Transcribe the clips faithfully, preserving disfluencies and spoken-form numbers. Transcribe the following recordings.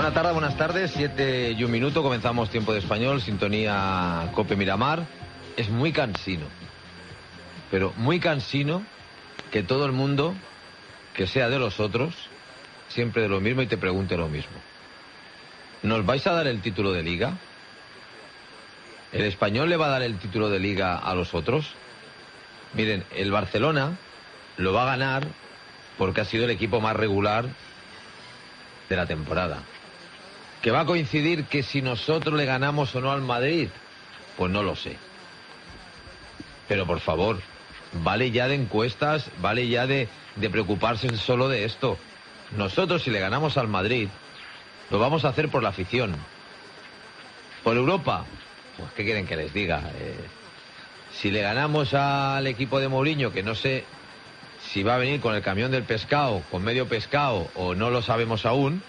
Buenas tardes, buenas tardes, siete y un minuto, comenzamos Tiempo de Español, sintonía Cope Miramar. Es muy cansino, pero muy cansino que todo el mundo, que sea de los otros, siempre de lo mismo y te pregunte lo mismo. ¿Nos vais a dar el título de Liga? ¿El Español le va a dar el título de Liga a los otros? Miren, el Barcelona lo va a ganar porque ha sido el equipo más regular de la temporada. ¿Que va a coincidir que si nosotros le ganamos o no al Madrid? Pues no lo sé. Pero por favor, vale ya de encuestas, vale ya de, de preocuparse solo de esto. Nosotros, si le ganamos al Madrid, lo vamos a hacer por la afición. ¿Por Europa? Pues ¿qué quieren que les diga? Eh, si le ganamos al equipo de Mourinho, que no sé si va a venir con el camión del pescado, con medio pescado, o no lo sabemos aún,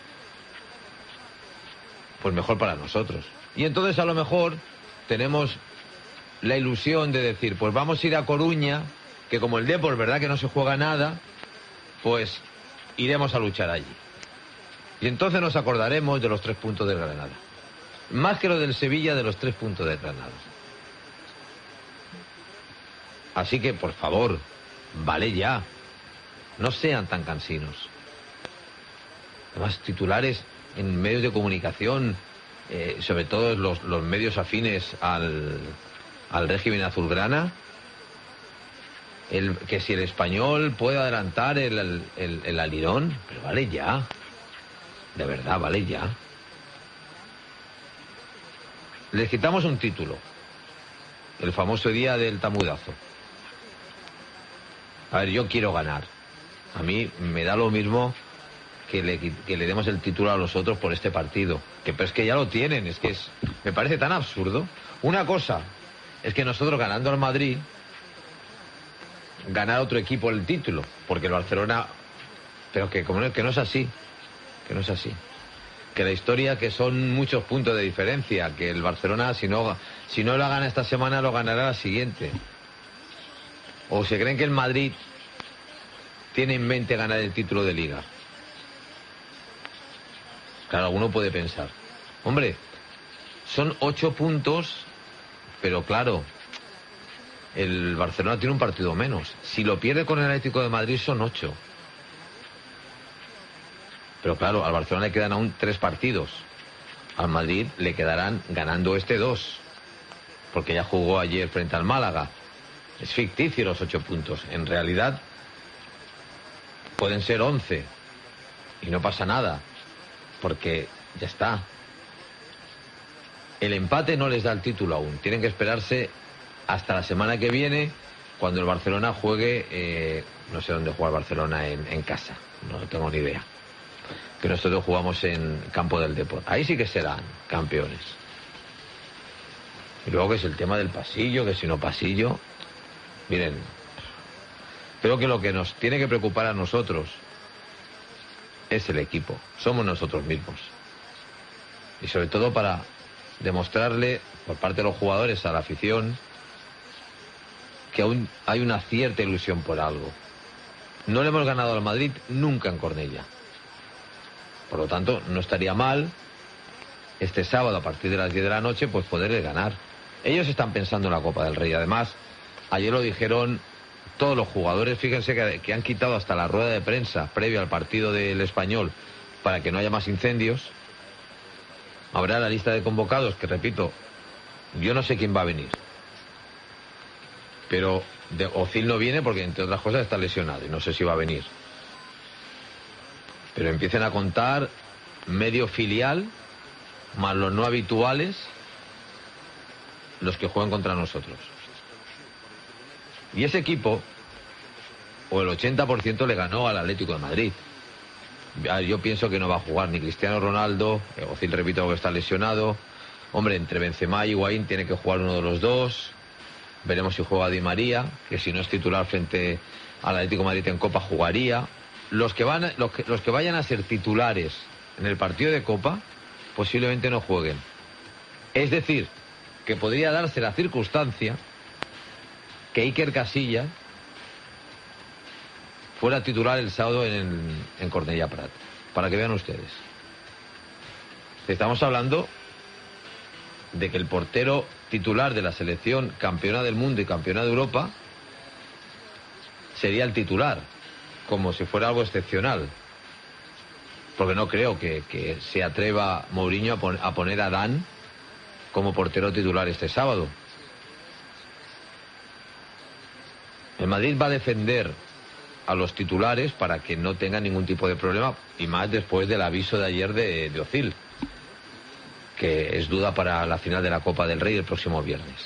pues mejor para nosotros. Y entonces a lo mejor tenemos la ilusión de decir, pues vamos a ir a Coruña, que como el Depor, ¿verdad?, que no se juega nada, pues iremos a luchar allí. Y entonces nos acordaremos de los tres puntos del Granada. Más que lo del Sevilla, de los tres puntos del Granada. Así que, por favor, vale ya. No sean tan cansinos. Además, titulares en medios de comunicación, eh, sobre todo los, los medios afines al, al régimen azulgrana, el, que si el Español puede adelantar el, el, el, el alirón, pero vale ya. De verdad, vale ya. Les quitamos un título. El famoso día del tamudazo. A ver, yo quiero ganar. A mí me da lo mismo que le, que le demos el título a los otros por este partido. Que pero es que ya lo tienen, es que es, me parece tan absurdo. Una cosa es que nosotros ganando al Madrid, ganar a otro equipo el título, porque el Barcelona, pero que como no, que no es así, que no es así. Que la historia, que son muchos puntos de diferencia, que el Barcelona, si no, si no la gana esta semana, lo ganará la siguiente. O se creen que el Madrid tiene en mente ganar el título de Liga. Claro, alguno puede pensar, hombre, son ocho puntos, pero claro, el Barcelona tiene un partido menos. Si lo pierde con el Atlético de Madrid son ocho. Pero claro, al Barcelona le quedan aún tres partidos. Al Madrid le quedarán ganando este dos, porque ya jugó ayer frente al Málaga. Es ficticio los ocho puntos. En realidad pueden ser once y no pasa nada, porque ya está. El empate no les da el título aún. Tienen que esperarse hasta la semana que viene, cuando el Barcelona juegue, eh, no sé dónde juega el Barcelona en, en casa, no tengo ni idea. Que nosotros jugamos en Campo del Depor. Ahí sí que serán campeones. Y luego que es el tema del pasillo, que si no pasillo. Miren, creo que lo que nos tiene que preocupar a nosotros es el equipo. Somos nosotros mismos. Y sobre todo para demostrarle por parte de los jugadores a la afición que aún hay una cierta ilusión por algo. No le hemos ganado al Madrid nunca en Cornellà. Por lo tanto, no estaría mal este sábado a partir de las diez de la noche pues poderle ganar. Ellos están pensando en la Copa del Rey. Además, ayer lo dijeron todos los jugadores. Fíjense que, que han quitado hasta la rueda de prensa previa al partido del Español para que no haya más incendios. Habrá la lista de convocados, que repito, yo no sé quién va a venir. Pero de, Ozil no viene porque, entre otras cosas, está lesionado y no sé si va a venir. Pero empiecen a contar medio filial, más los no habituales, los que juegan contra nosotros. Y ese equipo, o el ochenta por ciento, le ganó al Atlético de Madrid. Yo pienso que no va a jugar ni Cristiano Ronaldo, Ozil, repito, que está lesionado. Hombre, entre Benzema y Higuaín tiene que jugar uno de los dos. Veremos si juega Di María, que si no es titular frente al Atlético de Madrid en Copa, jugaría. Los que, van, los, que, los que vayan a ser titulares en el partido de Copa posiblemente no jueguen. Es decir, que podría darse la circunstancia que Iker Casillas fuera titular el sábado en, en Cornellà Prat, para que vean ustedes. Estamos hablando de que el portero titular de la selección campeona del mundo y campeona de Europa sería el titular, como si fuera algo excepcional. Porque no creo que, que se atreva Mourinho a, pon, a poner a Dan como portero titular este sábado. El Madrid va a defender a los titulares para que no tengan ningún tipo de problema, y más después del aviso de ayer de, de Özil, que es duda para la final de la Copa del Rey el próximo viernes.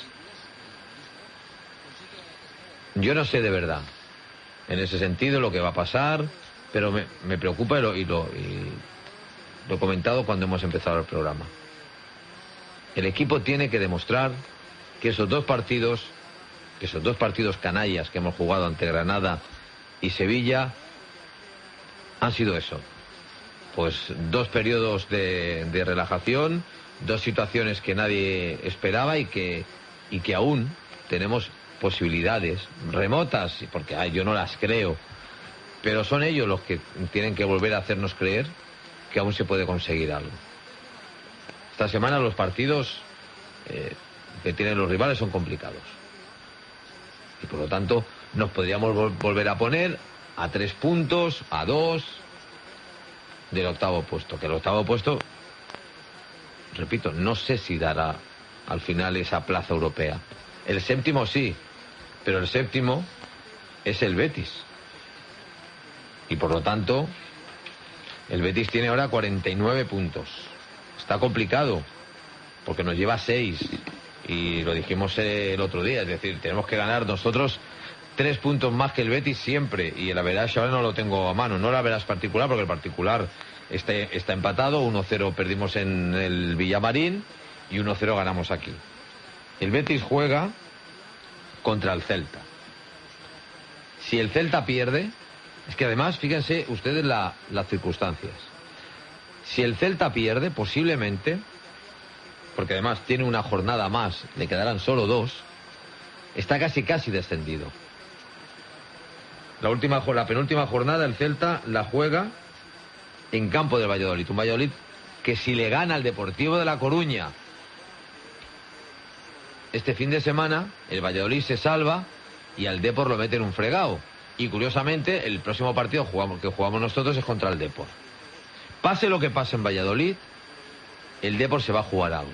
Yo no sé de verdad, en ese sentido, lo que va a pasar, pero me, me preocupa y lo, y, lo, y lo he comentado cuando hemos empezado el programa. El equipo tiene que demostrar que esos dos partidos, que esos dos partidos canallas que hemos jugado ante Granada y Sevilla, han sido eso. Pues dos periodos de, de relajación, dos situaciones que nadie esperaba y que, y que aún tenemos posibilidades remotas, porque ay, yo no las creo, pero son ellos los que tienen que volver a hacernos creer que aún se puede conseguir algo. Esta semana los partidos eh, que tienen los rivales son complicados y por lo tanto nos podríamos vol- volver a poner a tres puntos, a dos del octavo puesto, que el octavo puesto, repito, no sé si dará al final esa plaza europea. El séptimo sí, pero el séptimo es el Betis. Y por lo tanto, el Betis tiene ahora cuarenta y nueve puntos. Está complicado, porque nos lleva seis. Y lo dijimos el otro día, es decir, tenemos que ganar nosotros tres puntos más que el Betis siempre. Y el average ahora no lo tengo a mano. No el average particular, porque el particular está, está empatado. uno cero perdimos en el Villamarín y uno cero ganamos aquí. El Betis juega contra el Celta. Si el Celta pierde, es que además, fíjense ustedes la, las circunstancias. Si el Celta pierde, posiblemente, porque además tiene una jornada más, le quedarán solo dos, está casi casi descendido. La última, la penúltima jornada el Celta la juega en campo del Valladolid. Un Valladolid que si le gana al Deportivo de La Coruña este fin de semana, el Valladolid se salva y al Depor lo mete en un fregado. Y curiosamente, el próximo partido jugamos, que jugamos nosotros es contra el Depor. Pase lo que pase en Valladolid, el Depor se va a jugar algo.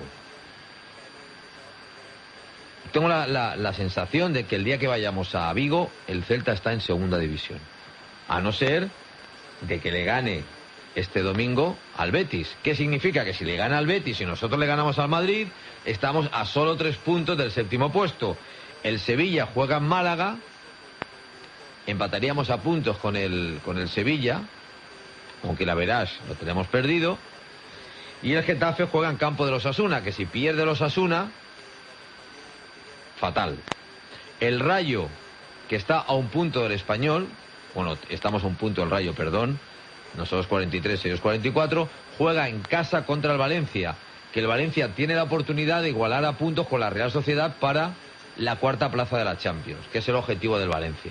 Tengo la, la, la sensación de que el día que vayamos a Vigo, el Celta está en segunda división. A no ser de que le gane este domingo al Betis. ¿Qué significa? Que si le gana al Betis y nosotros le ganamos al Madrid, estamos a solo tres puntos del séptimo puesto. El Sevilla juega en Málaga, empataríamos a puntos con el, con el Sevilla, aunque la verás, lo tenemos perdido. Y el Getafe juega en campo de los Osasuna, que si pierde los Osasuna, fatal. El Rayo, que está a un punto del Español, bueno, estamos a un punto del Rayo, perdón, nosotros cuarenta y tres, ellos cuarenta y cuatro, juega en casa contra el Valencia, que el Valencia tiene la oportunidad de igualar a puntos con la Real Sociedad para la cuarta plaza de la Champions, que es el objetivo del Valencia.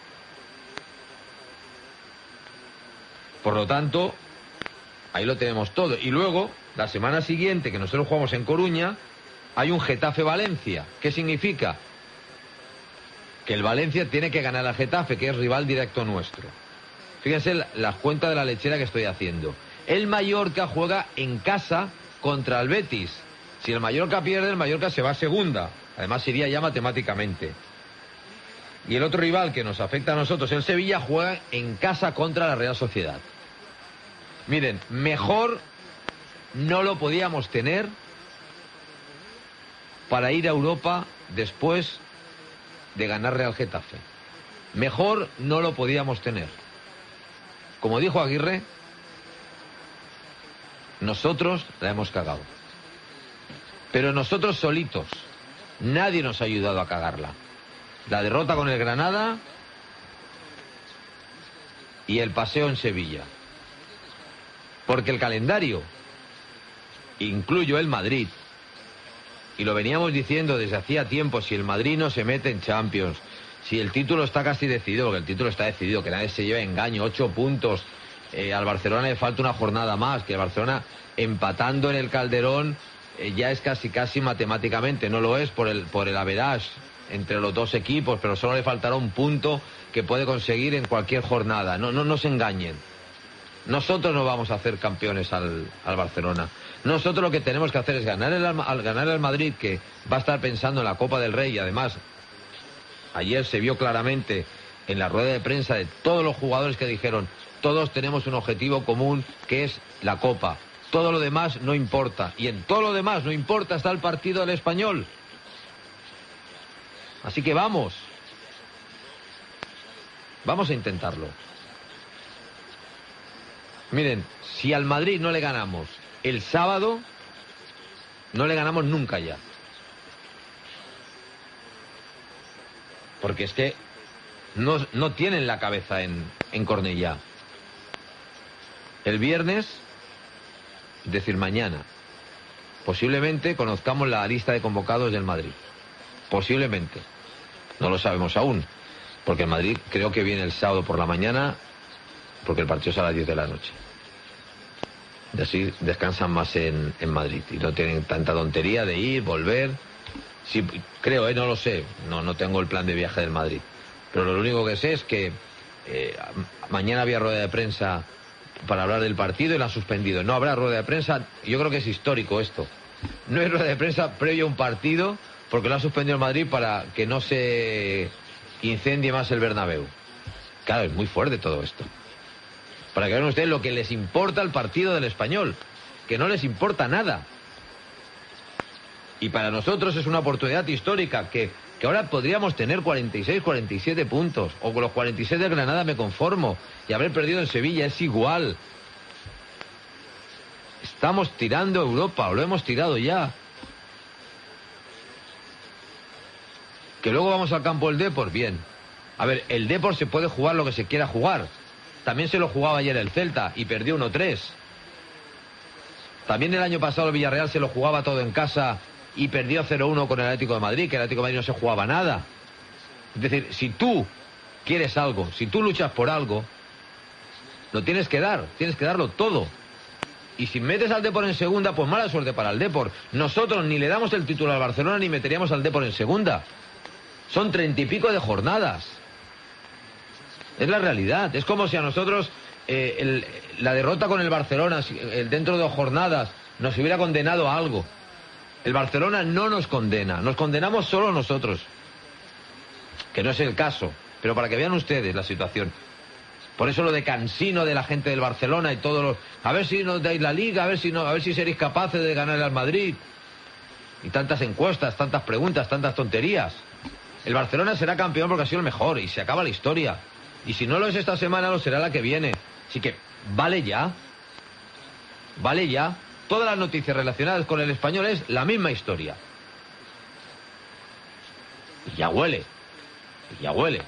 Por lo tanto, ahí lo tenemos todo. Y luego, la semana siguiente, que nosotros jugamos en Coruña, hay un Getafe-Valencia. ¿Qué significa? Que el Valencia tiene que ganar al Getafe, que es rival directo nuestro. Fíjense la, la cuenta de la lechera que estoy haciendo. El Mallorca juega en casa contra el Betis. Si el Mallorca pierde, el Mallorca se va a segunda. Además, iría ya matemáticamente. Y el otro rival que nos afecta a nosotros, el Sevilla, juega en casa contra la Real Sociedad. Miren, mejor no lo podíamos tener para ir a Europa después de ganar Real Getafe. Mejor no lo podíamos tener. Como dijo Aguirre, nosotros la hemos cagado. Pero nosotros solitos. Nadie nos ha ayudado a cagarla. La derrota con el Granada y el paseo en Sevilla. Porque el calendario, incluyo el Madrid, y lo veníamos diciendo desde hacía tiempo, si el Madrid no se mete en Champions, si el título está casi decidido, porque el título está decidido, que nadie se lleve engaño, ocho puntos eh, al Barcelona le falta una jornada más, que el Barcelona empatando en el Calderón eh, ya es casi casi matemáticamente, no lo es por el, por el average entre los dos equipos, pero solo le faltará un punto que puede conseguir en cualquier jornada. No, no, no se engañen. Nosotros no vamos a hacer campeones al, al Barcelona. Nosotros lo que tenemos que hacer es ganar el, al ganar el Madrid, que va a estar pensando en la Copa del Rey, y además ayer se vio claramente en la rueda de prensa de todos los jugadores que dijeron: todos tenemos un objetivo común, que es la Copa. Todo lo demás no importa. Y en todo lo demás no importa está el partido del Español. Así que vamos. Vamos a intentarlo. Miren, si al Madrid no le ganamos el sábado, no le ganamos nunca ya. Porque es que no, no tienen la cabeza en, en Cornellá. El viernes, es decir, mañana, posiblemente conozcamos la lista de convocados del Madrid. Posiblemente. No lo sabemos aún. Porque el Madrid creo que viene el sábado por la mañana, porque el partido es a las diez de la noche. Y así descansan más en, en Madrid. Y no tienen tanta tontería de ir, volver. Sí, creo, eh, no lo sé. No, no tengo el plan de viaje del Madrid. Pero lo único que sé es que eh, mañana había rueda de prensa para hablar del partido y la han suspendido. No habrá rueda de prensa. Yo creo que es histórico esto. No hay rueda de prensa previo a un partido porque lo ha suspendido el Madrid para que no se incendie más el Bernabéu. Claro, es muy fuerte todo esto. Para que vean ustedes lo que les importa el partido del Español, que no les importa nada. Y para nosotros es una oportunidad histórica, que, que ahora podríamos tener cuarenta y seis, cuarenta y siete puntos, o con los cuarenta y seis de Granada me conformo, y haber perdido en Sevilla es igual. Estamos tirando Europa, o lo hemos tirado ya. Que luego vamos al campo del Depor, bien. A ver, el Depor se puede jugar lo que se quiera jugar. También se lo jugaba ayer el Celta y perdió uno tres. También el año pasado el Villarreal se lo jugaba todo en casa y perdió cero uno con el Atlético de Madrid, que el Atlético de Madrid no se jugaba nada. Es decir, si tú quieres algo, si tú luchas por algo, lo tienes que dar, tienes que darlo todo. Y si metes al Depor en segunda, pues mala suerte para el Depor. Nosotros ni le damos el título al Barcelona ni meteríamos al Depor en segunda. Son treinta y pico de jornadas. Es la realidad. Es como si a nosotros eh, el, la derrota con el Barcelona el, dentro de dos jornadas nos hubiera condenado a algo. El Barcelona no nos condena. Nos condenamos solo nosotros. Que no es el caso. Pero para que vean ustedes la situación. Por eso lo de cansino de la gente del Barcelona y todos los... A ver si nos dais la liga, a ver si no, a ver si seréis capaces de ganar al Madrid. Y tantas encuestas, tantas preguntas, tantas tonterías. El Barcelona será campeón porque ha sido el mejor y se acaba la historia. Y si no lo es esta semana, lo será la que viene. Así que, vale ya. Vale ya. Todas las noticias relacionadas con el Español es la misma historia. Y ya huele. Y ya huele.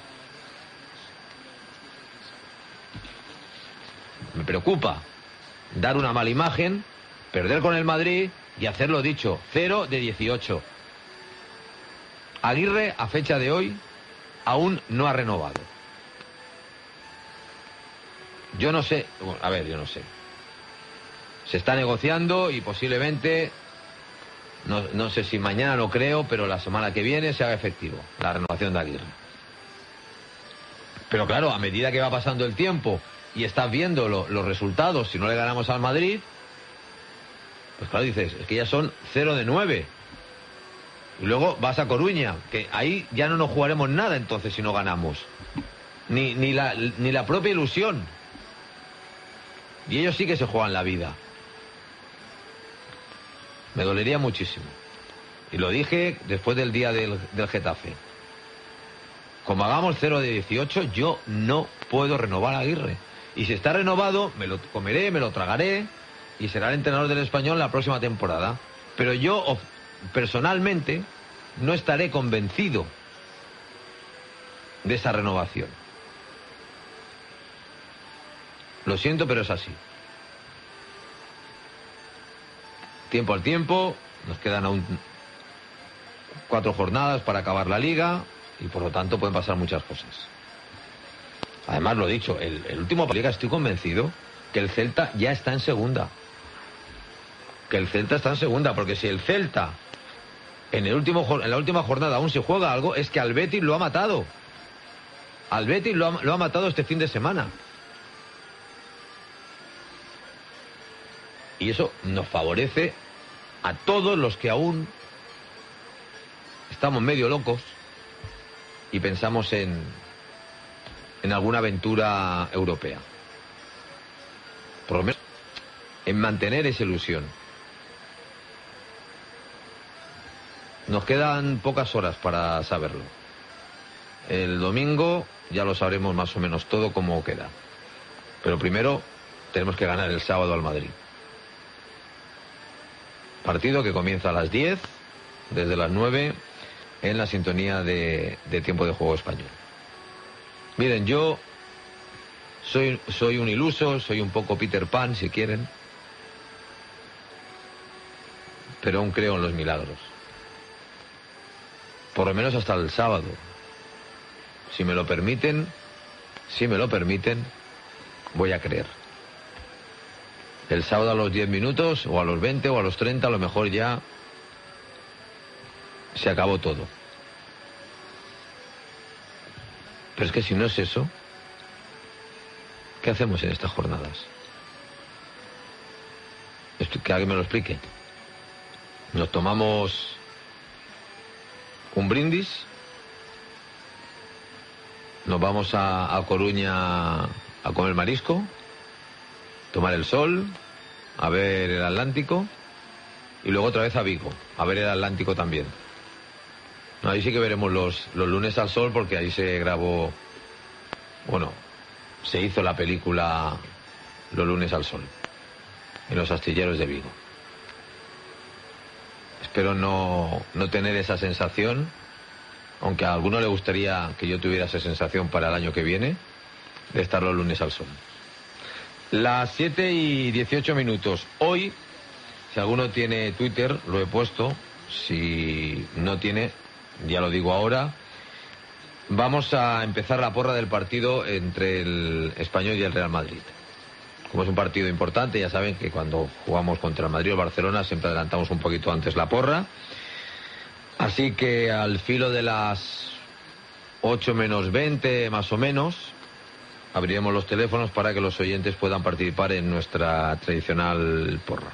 Me preocupa dar una mala imagen, perder con el Madrid y hacerlo dicho. cero de dieciocho. Aguirre, a fecha de hoy, aún no ha renovado. Yo no sé, bueno, a ver, yo no sé. Se está negociando y posiblemente, no, no sé si mañana, no creo, pero la semana que viene se haga efectivo la renovación de Aguirre. Pero claro, a medida que va pasando el tiempo y estás viendo lo, los resultados, si no le ganamos al Madrid, pues claro, dices, es que ya son cero de nueve. Y luego vas a Coruña, que ahí ya no nos jugaremos nada entonces si no ganamos. Ni, ni, la, ni la propia ilusión. Y ellos sí que se juegan la vida. Me dolería muchísimo. Y lo dije después del día del, del Getafe. Como hagamos cero de dieciocho, yo no puedo renovar a Aguirre. Y si está renovado, me lo comeré, me lo tragaré y será el entrenador del Español la próxima temporada. Pero yo, personalmente, no estaré convencido de esa renovación. Lo siento, pero es así. Tiempo al tiempo, nos quedan aún cuatro jornadas para acabar la liga y por lo tanto pueden pasar muchas cosas. Además, lo dicho, el, el último liga estoy convencido que el Celta ya está en segunda. Que el Celta está en segunda, porque si el Celta en, el último, en la última jornada aún se juega algo, es que al Betis lo ha matado. Al Betis lo ha, lo ha matado este fin de semana. Y eso nos favorece a todos los que aún estamos medio locos y pensamos en, en alguna aventura europea. Por lo menos en mantener esa ilusión. Nos quedan pocas horas para saberlo. El domingo ya lo sabremos más o menos todo cómo queda. Pero primero tenemos que ganar el sábado al Madrid. Partido que comienza a las diez, desde las nueve, en la sintonía de, de Tiempo de Juego Español. Miren, yo soy, soy un iluso, soy un poco Peter Pan, si quieren, pero aún creo en los milagros. Por lo menos hasta el sábado. Si me lo permiten, si me lo permiten, voy a creer. El sábado a los diez minutos, o a los veinte, o a los treinta, a lo mejor ya se acabó todo. Pero es que si no es eso, ¿qué hacemos en estas jornadas? Esto, que alguien me lo explique. Nos tomamos un brindis, nos vamos a, a Coruña a comer marisco, tomar el sol, a ver el Atlántico, y luego otra vez a Vigo, a ver el Atlántico también. No, ahí sí que veremos los, los lunes al sol, porque ahí se grabó, bueno, se hizo la película Los lunes al sol, en los astilleros de Vigo. Espero no, no tener esa sensación, aunque a alguno le gustaría que yo tuviera esa sensación para el año que viene, de estar los lunes al sol. Las siete y dieciocho minutos. Hoy, si alguno tiene Twitter, lo he puesto. Si no tiene, ya lo digo ahora. Vamos a empezar la porra del partido entre el Español y el Real Madrid. Como es un partido importante, ya saben que cuando jugamos contra el Madrid o el Barcelona siempre adelantamos un poquito antes la porra. Así que al filo de las ocho menos veinte, más o menos, abriremos los teléfonos para que los oyentes puedan participar en nuestra tradicional porra.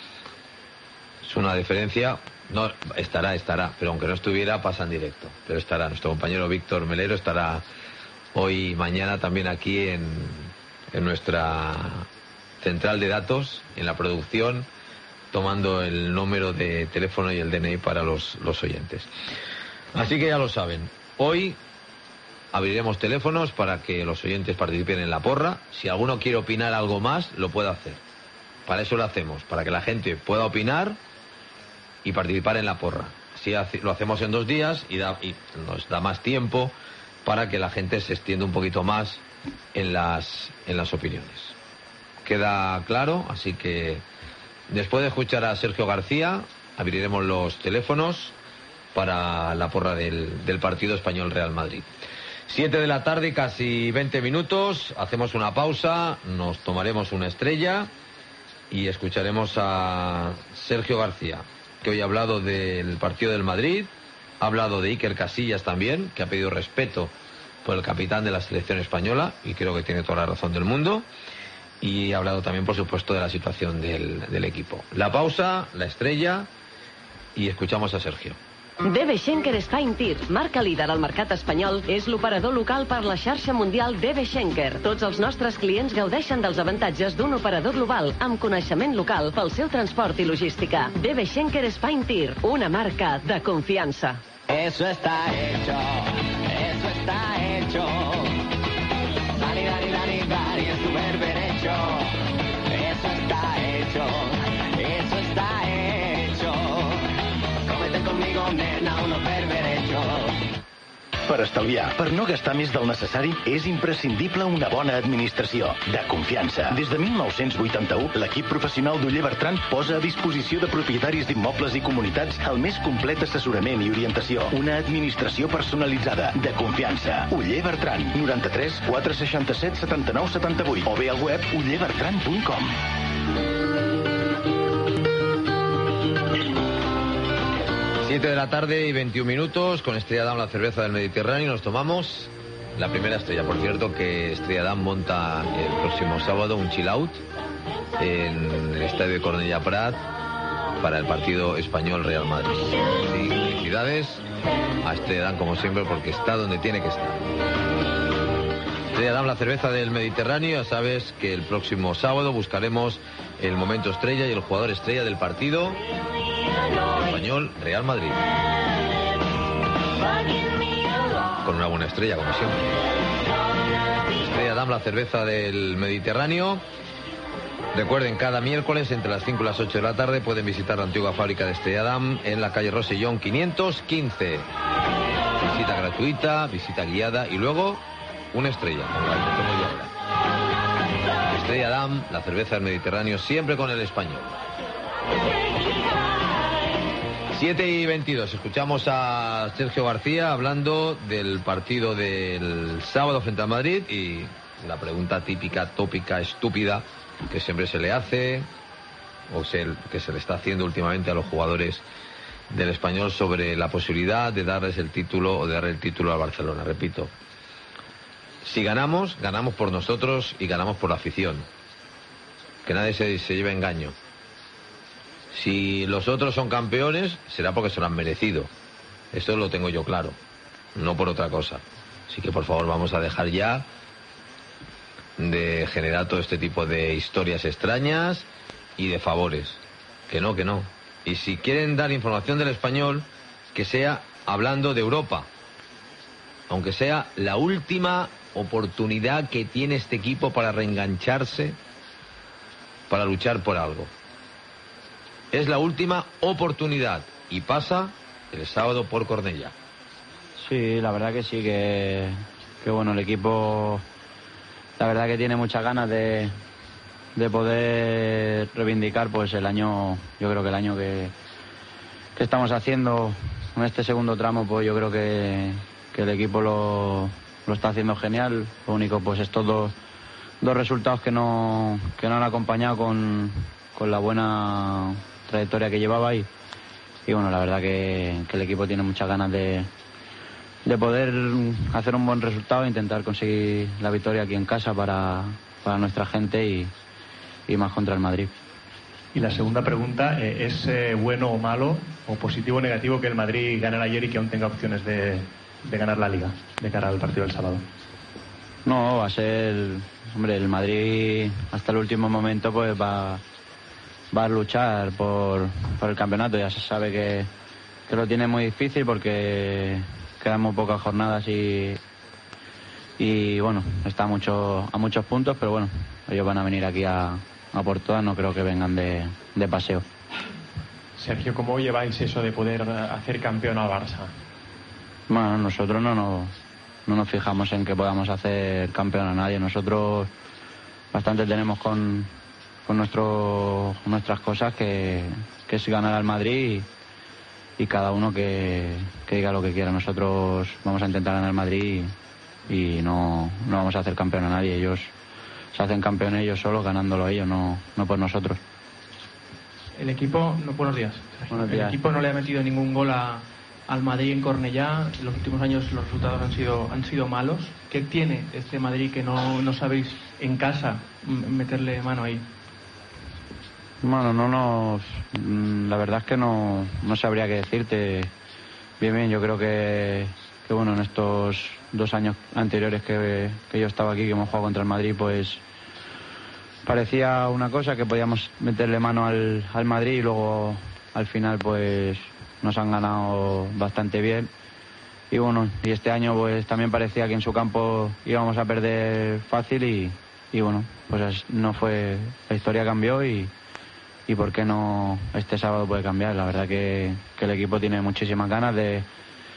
Es una diferencia, no, estará, estará, pero aunque no estuviera, pasa en directo. Pero estará, nuestro compañero Víctor Melero estará hoy y mañana también aquí en, en nuestra central de datos, en la producción, tomando el número de teléfono y el D N I para los, los oyentes. Así que ya lo saben, hoy abriremos teléfonos para que los oyentes participen en la porra. Si alguno quiere opinar algo más, lo puede hacer. Para eso lo hacemos, para que la gente pueda opinar y participar en la porra. Así lo hacemos en dos días y, da, y nos da más tiempo para que la gente se extienda un poquito más en las, en las opiniones. Queda claro, así que después de escuchar a Sergio García, abriremos los teléfonos para la porra del, del partido Español-Real Madrid. Siete de la tarde, casi veinte minutos, hacemos una pausa, nos tomaremos una estrella y escucharemos a Sergio García, que hoy ha hablado del partido del Madrid, ha hablado de Iker Casillas también, que ha pedido respeto por el capitán de la selección española, y creo que tiene toda la razón del mundo, y ha hablado también, por supuesto, de la situación del, del equipo. La pausa, la estrella, y escuchamos a Sergio. D B Schenker Spine Tir, marca líder al mercat espanyol, és l'operador local per la xarxa mundial D B Schenker. Tots els nostres clients gaudeixen dels avantatges d'un operador global amb coneixement local pel seu transport i logística. D B Schenker Spine Tir, una marca de confiança. Eso está hecho, eso está hecho. Dani, Dani, Dani, Dani, es tu berber hecho. Eso está hecho, eso está hecho. Cómete conmigo, nena, unos berber hecho. Per estalviar, per no gastar més del necessari, és imprescindible una bona administració, de confiança. Des de mil nou-cents vuitanta-u, l'equip professional d'Oller Bertran posa a disposició de propietaris d'immobles i comunitats el més complet assessorament i orientació. Una administració personalitzada, de confiança. Oller Bertran, noranta-tres quatre seixanta-set setanta-nou setanta-vuit o bé al web oller bertran punt com. siete de la tarde y veintiún minutos, con Estrella Damm, la cerveza del Mediterráneo, nos tomamos la primera estrella. Por cierto, que Estrella Damm monta el próximo sábado un chill out en el estadio de Cornellà Prat para el partido español-Real Madrid. Sí, felicidades a Estrella Damm, como siempre, porque está donde tiene que estar. Estrella Damm, la cerveza del Mediterráneo. Ya sabes que el próximo sábado buscaremos el momento estrella y el jugador estrella del partido español Real Madrid, con una buena estrella, como siempre. Estrella Damm, la cerveza del Mediterráneo. Recuerden, cada miércoles entre las cinco y las ocho de la tarde pueden visitar la antigua fábrica de Estrella Damm en la calle Rosellón quinientos quince. Visita gratuita, visita guiada y luego una estrella, como la que tengo yo ahora. Estrella Damm, la cerveza del Mediterráneo, siempre con el español. siete y veintidós, escuchamos a Sergio García hablando del partido del sábado frente al Madrid y la pregunta típica, tópica, estúpida que siempre se le hace o se, que se le está haciendo últimamente a los jugadores del Español sobre la posibilidad de darles el título o de dar el título al Barcelona. Repito, si ganamos, ganamos por nosotros y ganamos por la afición. Que nadie se, se lleve engaño. Si los otros son campeones, será porque se lo han merecido. Esto lo tengo yo claro, no por otra cosa. Así que por favor vamos a dejar ya de generar todo este tipo de historias extrañas y de favores. Que no, que no. Y si quieren dar información del Español, que sea hablando de Europa. Aunque sea la última oportunidad que tiene este equipo para reengancharse, para luchar por algo. Es la última oportunidad y pasa el sábado por Cornellà. Sí, la verdad que sí, que, que bueno, el equipo la verdad que tiene muchas ganas de, de poder reivindicar pues el año, yo creo que el año que, que estamos haciendo en este segundo tramo, pues yo creo que, que el equipo lo, lo está haciendo genial. Lo único pues estos dos, dos resultados que no, que no han acompañado con, con la buena trayectoria que llevaba y, y bueno, la verdad que, que el equipo tiene muchas ganas de, de poder hacer un buen resultado e intentar conseguir la victoria aquí en casa para, para nuestra gente y, y más contra el Madrid. Y la segunda pregunta, eh, ¿es eh, bueno o malo o positivo o negativo que el Madrid ganara ayer y que aún tenga opciones de, de ganar la Liga de cara al partido del sábado? No, va a ser, hombre, el Madrid hasta el último momento pues va va a luchar por, por el campeonato. Ya se sabe que, que lo tiene muy difícil porque quedan muy pocas jornadas y, y bueno, está mucho, a muchos puntos, pero bueno, ellos van a venir aquí a, a por todas, no creo que vengan de, de paseo. Sergio, ¿cómo lleváis eso de poder hacer campeón al Barça? Bueno, nosotros no nos, no nos fijamos en que podamos hacer campeón a nadie. Nosotros bastante tenemos con con nuestro, nuestras cosas, que, que es ganar al Madrid y, y cada uno que, que diga lo que quiera. Nosotros vamos a intentar ganar al Madrid y, y no, no vamos a hacer campeón a nadie. Ellos se hacen campeones ellos solos, ganándolo ellos, no, no por nosotros. El equipo, no, buenos días. Buenos días. El equipo no le ha metido ningún gol a, al Madrid en Cornellà. En los últimos años los resultados han sido, han sido malos. ¿Qué tiene este Madrid que no, no sabéis en casa meterle mano ahí? Bueno, no nos... La verdad es que no, no sabría qué decirte. Bien, bien, yo creo que, que bueno, en estos dos años anteriores que, que yo estaba aquí, que hemos jugado contra el Madrid, pues parecía una cosa, que podíamos meterle mano al, al Madrid y luego al final pues nos han ganado bastante bien. Y bueno, y este año pues también parecía que en su campo íbamos a perder fácil y, y bueno, pues no fue... La historia cambió y... y por qué no este sábado puede cambiar. La verdad que, que el equipo tiene muchísimas ganas de,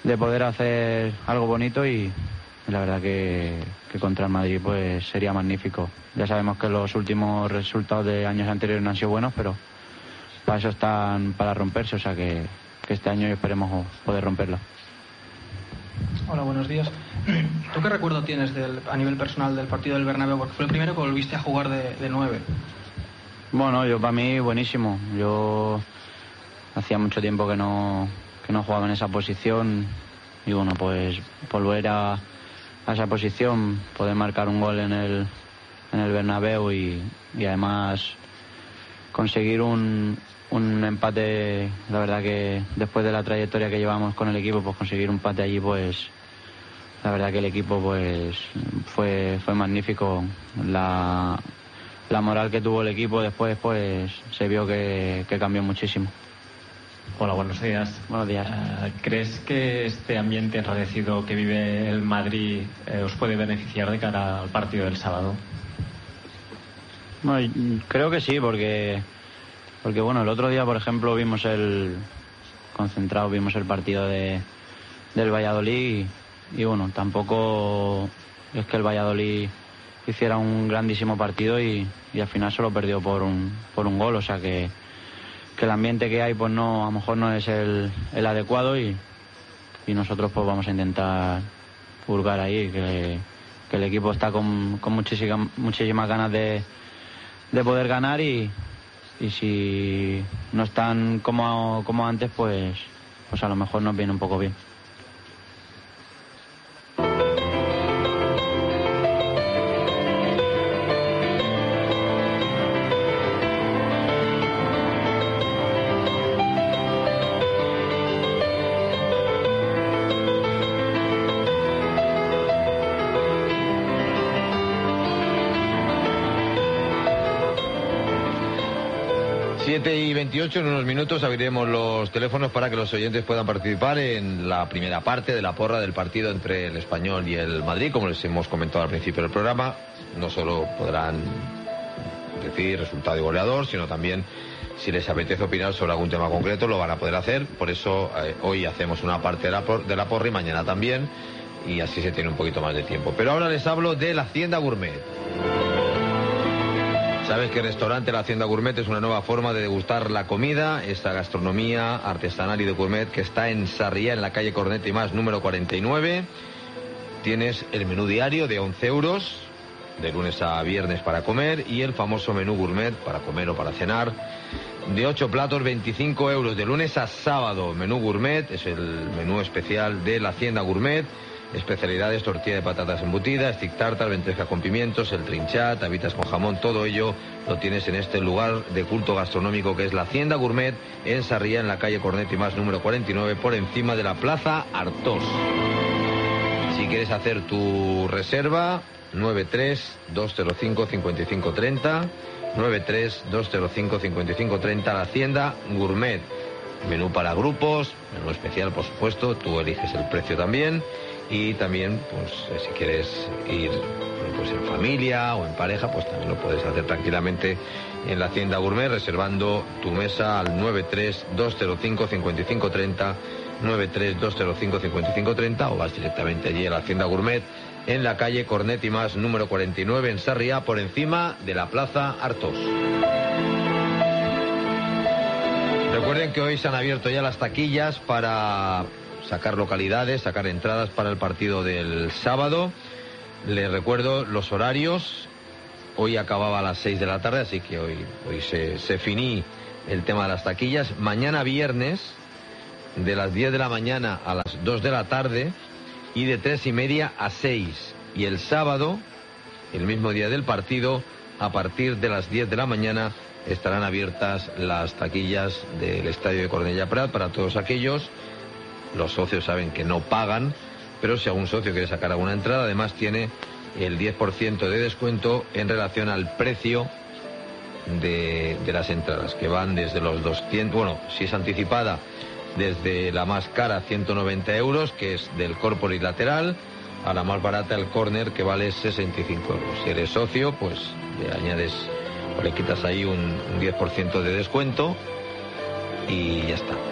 de poder hacer algo bonito y la verdad que, que contra el Madrid pues sería magnífico. Ya sabemos que los últimos resultados de años anteriores no han sido buenos, pero para eso están, para romperse, o sea que, que este año esperemos poder romperlo. Hola, buenos días. ¿Tú qué recuerdo tienes del, a nivel personal del partido del Bernabéu? Porque fue el primero que volviste a jugar de, de nueve. Bueno, yo para mí buenísimo. Yo hacía mucho tiempo que no, que no jugaba en esa posición y bueno, pues volver a, a esa posición, poder marcar un gol en el, en el Bernabéu y, y además conseguir un, un empate, la verdad que después de la trayectoria que llevamos con el equipo, pues conseguir un empate allí, pues la verdad que el equipo pues fue, fue magnífico. La, la moral que tuvo el equipo después pues se vio que, que cambió muchísimo. Hola, buenos días. Buenos días. Uh, ¿Crees que este ambiente enrarecido que vive el Madrid eh, os puede beneficiar de cara al partido del sábado? Bueno, creo que sí, porque porque bueno, el otro día, por ejemplo, vimos el concentrado, vimos el partido de del Valladolid y, y bueno, tampoco es que el Valladolid hiciera un grandísimo partido y, y al final solo perdió por un por un gol, o sea que que el ambiente que hay pues no, a lo mejor no es el, el adecuado y, y nosotros pues vamos a intentar purgar ahí, que, que el equipo está con, con muchísimas, muchísimas ganas de, de poder ganar y, y si no están como, como antes pues, pues a lo mejor nos viene un poco bien. siete y veintiocho, en unos minutos abriremos los teléfonos para que los oyentes puedan participar en la primera parte de la porra del partido entre el Español y el Madrid. Como les hemos comentado al principio del programa, no solo podrán decir resultado y goleador, sino también si les apetece opinar sobre algún tema concreto lo van a poder hacer. Por eso eh, hoy hacemos una parte de la, por, de la porra y mañana también, y así se tiene un poquito más de tiempo. Pero ahora les hablo de la Hacienda Gourmet. Sabes que el restaurante La Hacienda Gourmet es una nueva forma de degustar la comida, esa gastronomía artesanal y de gourmet que está en Sarriá, en la calle Cornet y Más, número cuarenta y nueve. Tienes el menú diario de once euros, de lunes a viernes para comer, y el famoso menú gourmet para comer o para cenar, de ocho platos, veinticinco euros, de lunes a sábado. Menú gourmet es el menú especial de La Hacienda Gourmet. Especialidades: tortilla de patatas embutida, stick tartar, ventresca con pimientos, el trinchat, habitas con jamón. Todo ello lo tienes en este lugar de culto gastronómico que es La Hacienda Gourmet, en Sarriá, en la calle Cornet y Más, número cuarenta y nueve, por encima de la Plaza Artós. Si quieres hacer tu reserva, nueve tres dos cero cinco cinco cinco tres cero, nueve tres dos cero cinco cinco cinco tres cero, La Hacienda Gourmet. Menú para grupos, menú especial, por supuesto, tú eliges el precio también. Y también, pues, eh, si quieres ir pues en familia o en pareja, pues también lo puedes hacer tranquilamente en La Hacienda Gourmet, reservando tu mesa al nueve tres dos cero cinco cinco cinco tres cero, nueve tres dos cero cinco cinco cinco tres cero, o vas directamente allí a La Hacienda Gourmet, en la calle Cornet y Más, número cuarenta y nueve, en Sarriá, por encima de la Plaza Artós. Recuerden que hoy se han abierto ya las taquillas para sacar localidades, sacar entradas para el partido del sábado. Les recuerdo los horarios. Hoy acababa a las seis de la tarde, así que hoy, hoy se, se finí el tema de las taquillas. Mañana viernes, de las diez de la mañana a las dos de la tarde, y de tres y media a seis. Y el sábado, el mismo día del partido, a partir de las diez de la mañana, estarán abiertas las taquillas del estadio de Cornellà Prat para todos aquellos. Los socios saben que no pagan, pero si algún socio quiere sacar alguna entrada, además tiene el diez por ciento de descuento en relación al precio de, de las entradas, que van desde los doscientos, bueno, si es anticipada, desde la más cara, ciento noventa euros, que es del corporate lateral, a la más barata, el córner, que vale sesenta y cinco euros. Si eres socio, pues le añades o le quitas ahí un, un diez por ciento de descuento y ya está.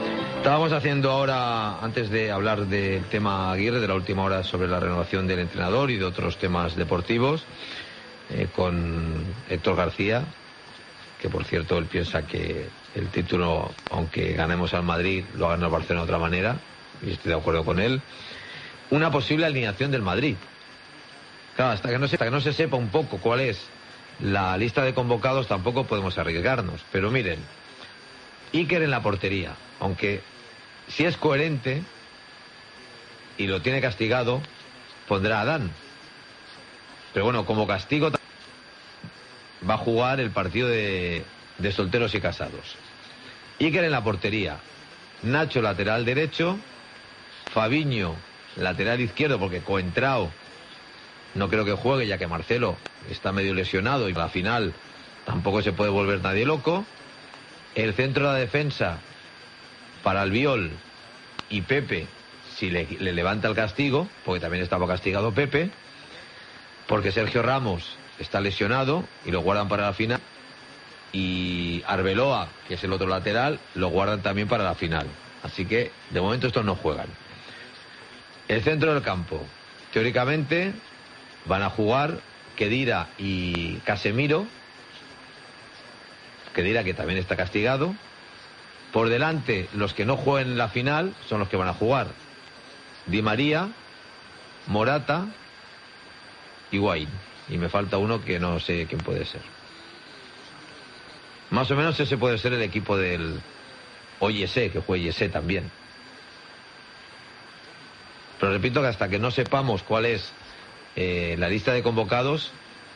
Estábamos haciendo ahora, antes de hablar del tema Aguirre, de la última hora sobre la renovación del entrenador y de otros temas deportivos, eh, con Héctor García, que por cierto él piensa que el título, aunque ganemos al Madrid, lo gana el Barcelona de otra manera, y estoy de acuerdo con él. Una posible alineación del Madrid. Claro, hasta que no se, hasta que no se sepa un poco cuál es la lista de convocados, tampoco podemos arriesgarnos. Pero miren, Iker en la portería, aunque si es coherente y lo tiene castigado, pondrá a Adán. Pero bueno, como castigo va a jugar el partido de, de solteros y casados. Iker en la portería, Nacho lateral derecho, Fabiño lateral izquierdo, porque Coentrao no creo que juegue, ya que Marcelo está medio lesionado y a la final tampoco se puede volver nadie loco. El centro de la defensa para Albiol y Pepe, si le, le levanta el castigo, porque también estaba castigado Pepe, porque Sergio Ramos está lesionado y lo guardan para la final, y Arbeloa, que es el otro lateral, lo guardan también para la final. Así que de momento estos no juegan. El centro del campo, teóricamente van a jugar Khedira y Casemiro. Khedira, que también está castigado. Por delante, los que no jueguen en la final son los que van a jugar: Di María, Morata, Higuaín. Y me falta uno que no sé quién puede ser. Más o menos ese puede ser el equipo del Oyese, que juegue Yese también. Pero repito que hasta que no sepamos cuál es eh, la lista de convocados.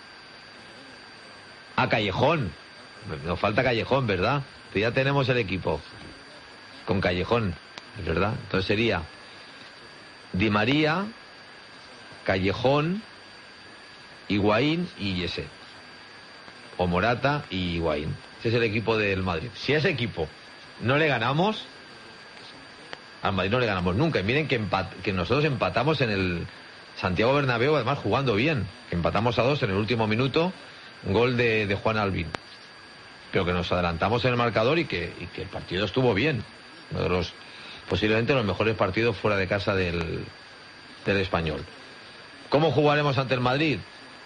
A Callejón. Nos falta Callejón, ¿verdad? Pero ya tenemos el equipo con Callejón, es verdad. Entonces sería Di María, Callejón, Higuaín y Yese. O Morata y Higuaín. Ese es el equipo del Madrid. Si a ese equipo no le ganamos, al Madrid no le ganamos nunca. Y miren que, empat que nosotros empatamos en el Santiago Bernabéu, además jugando bien. Empatamos a dos en el último minuto, gol de, de Juan Albín. Pero que nos adelantamos en el marcador y que, y que el partido estuvo bien. Uno de los, posiblemente los mejores partidos fuera de casa del, del Español. ¿Cómo jugaremos ante el Madrid?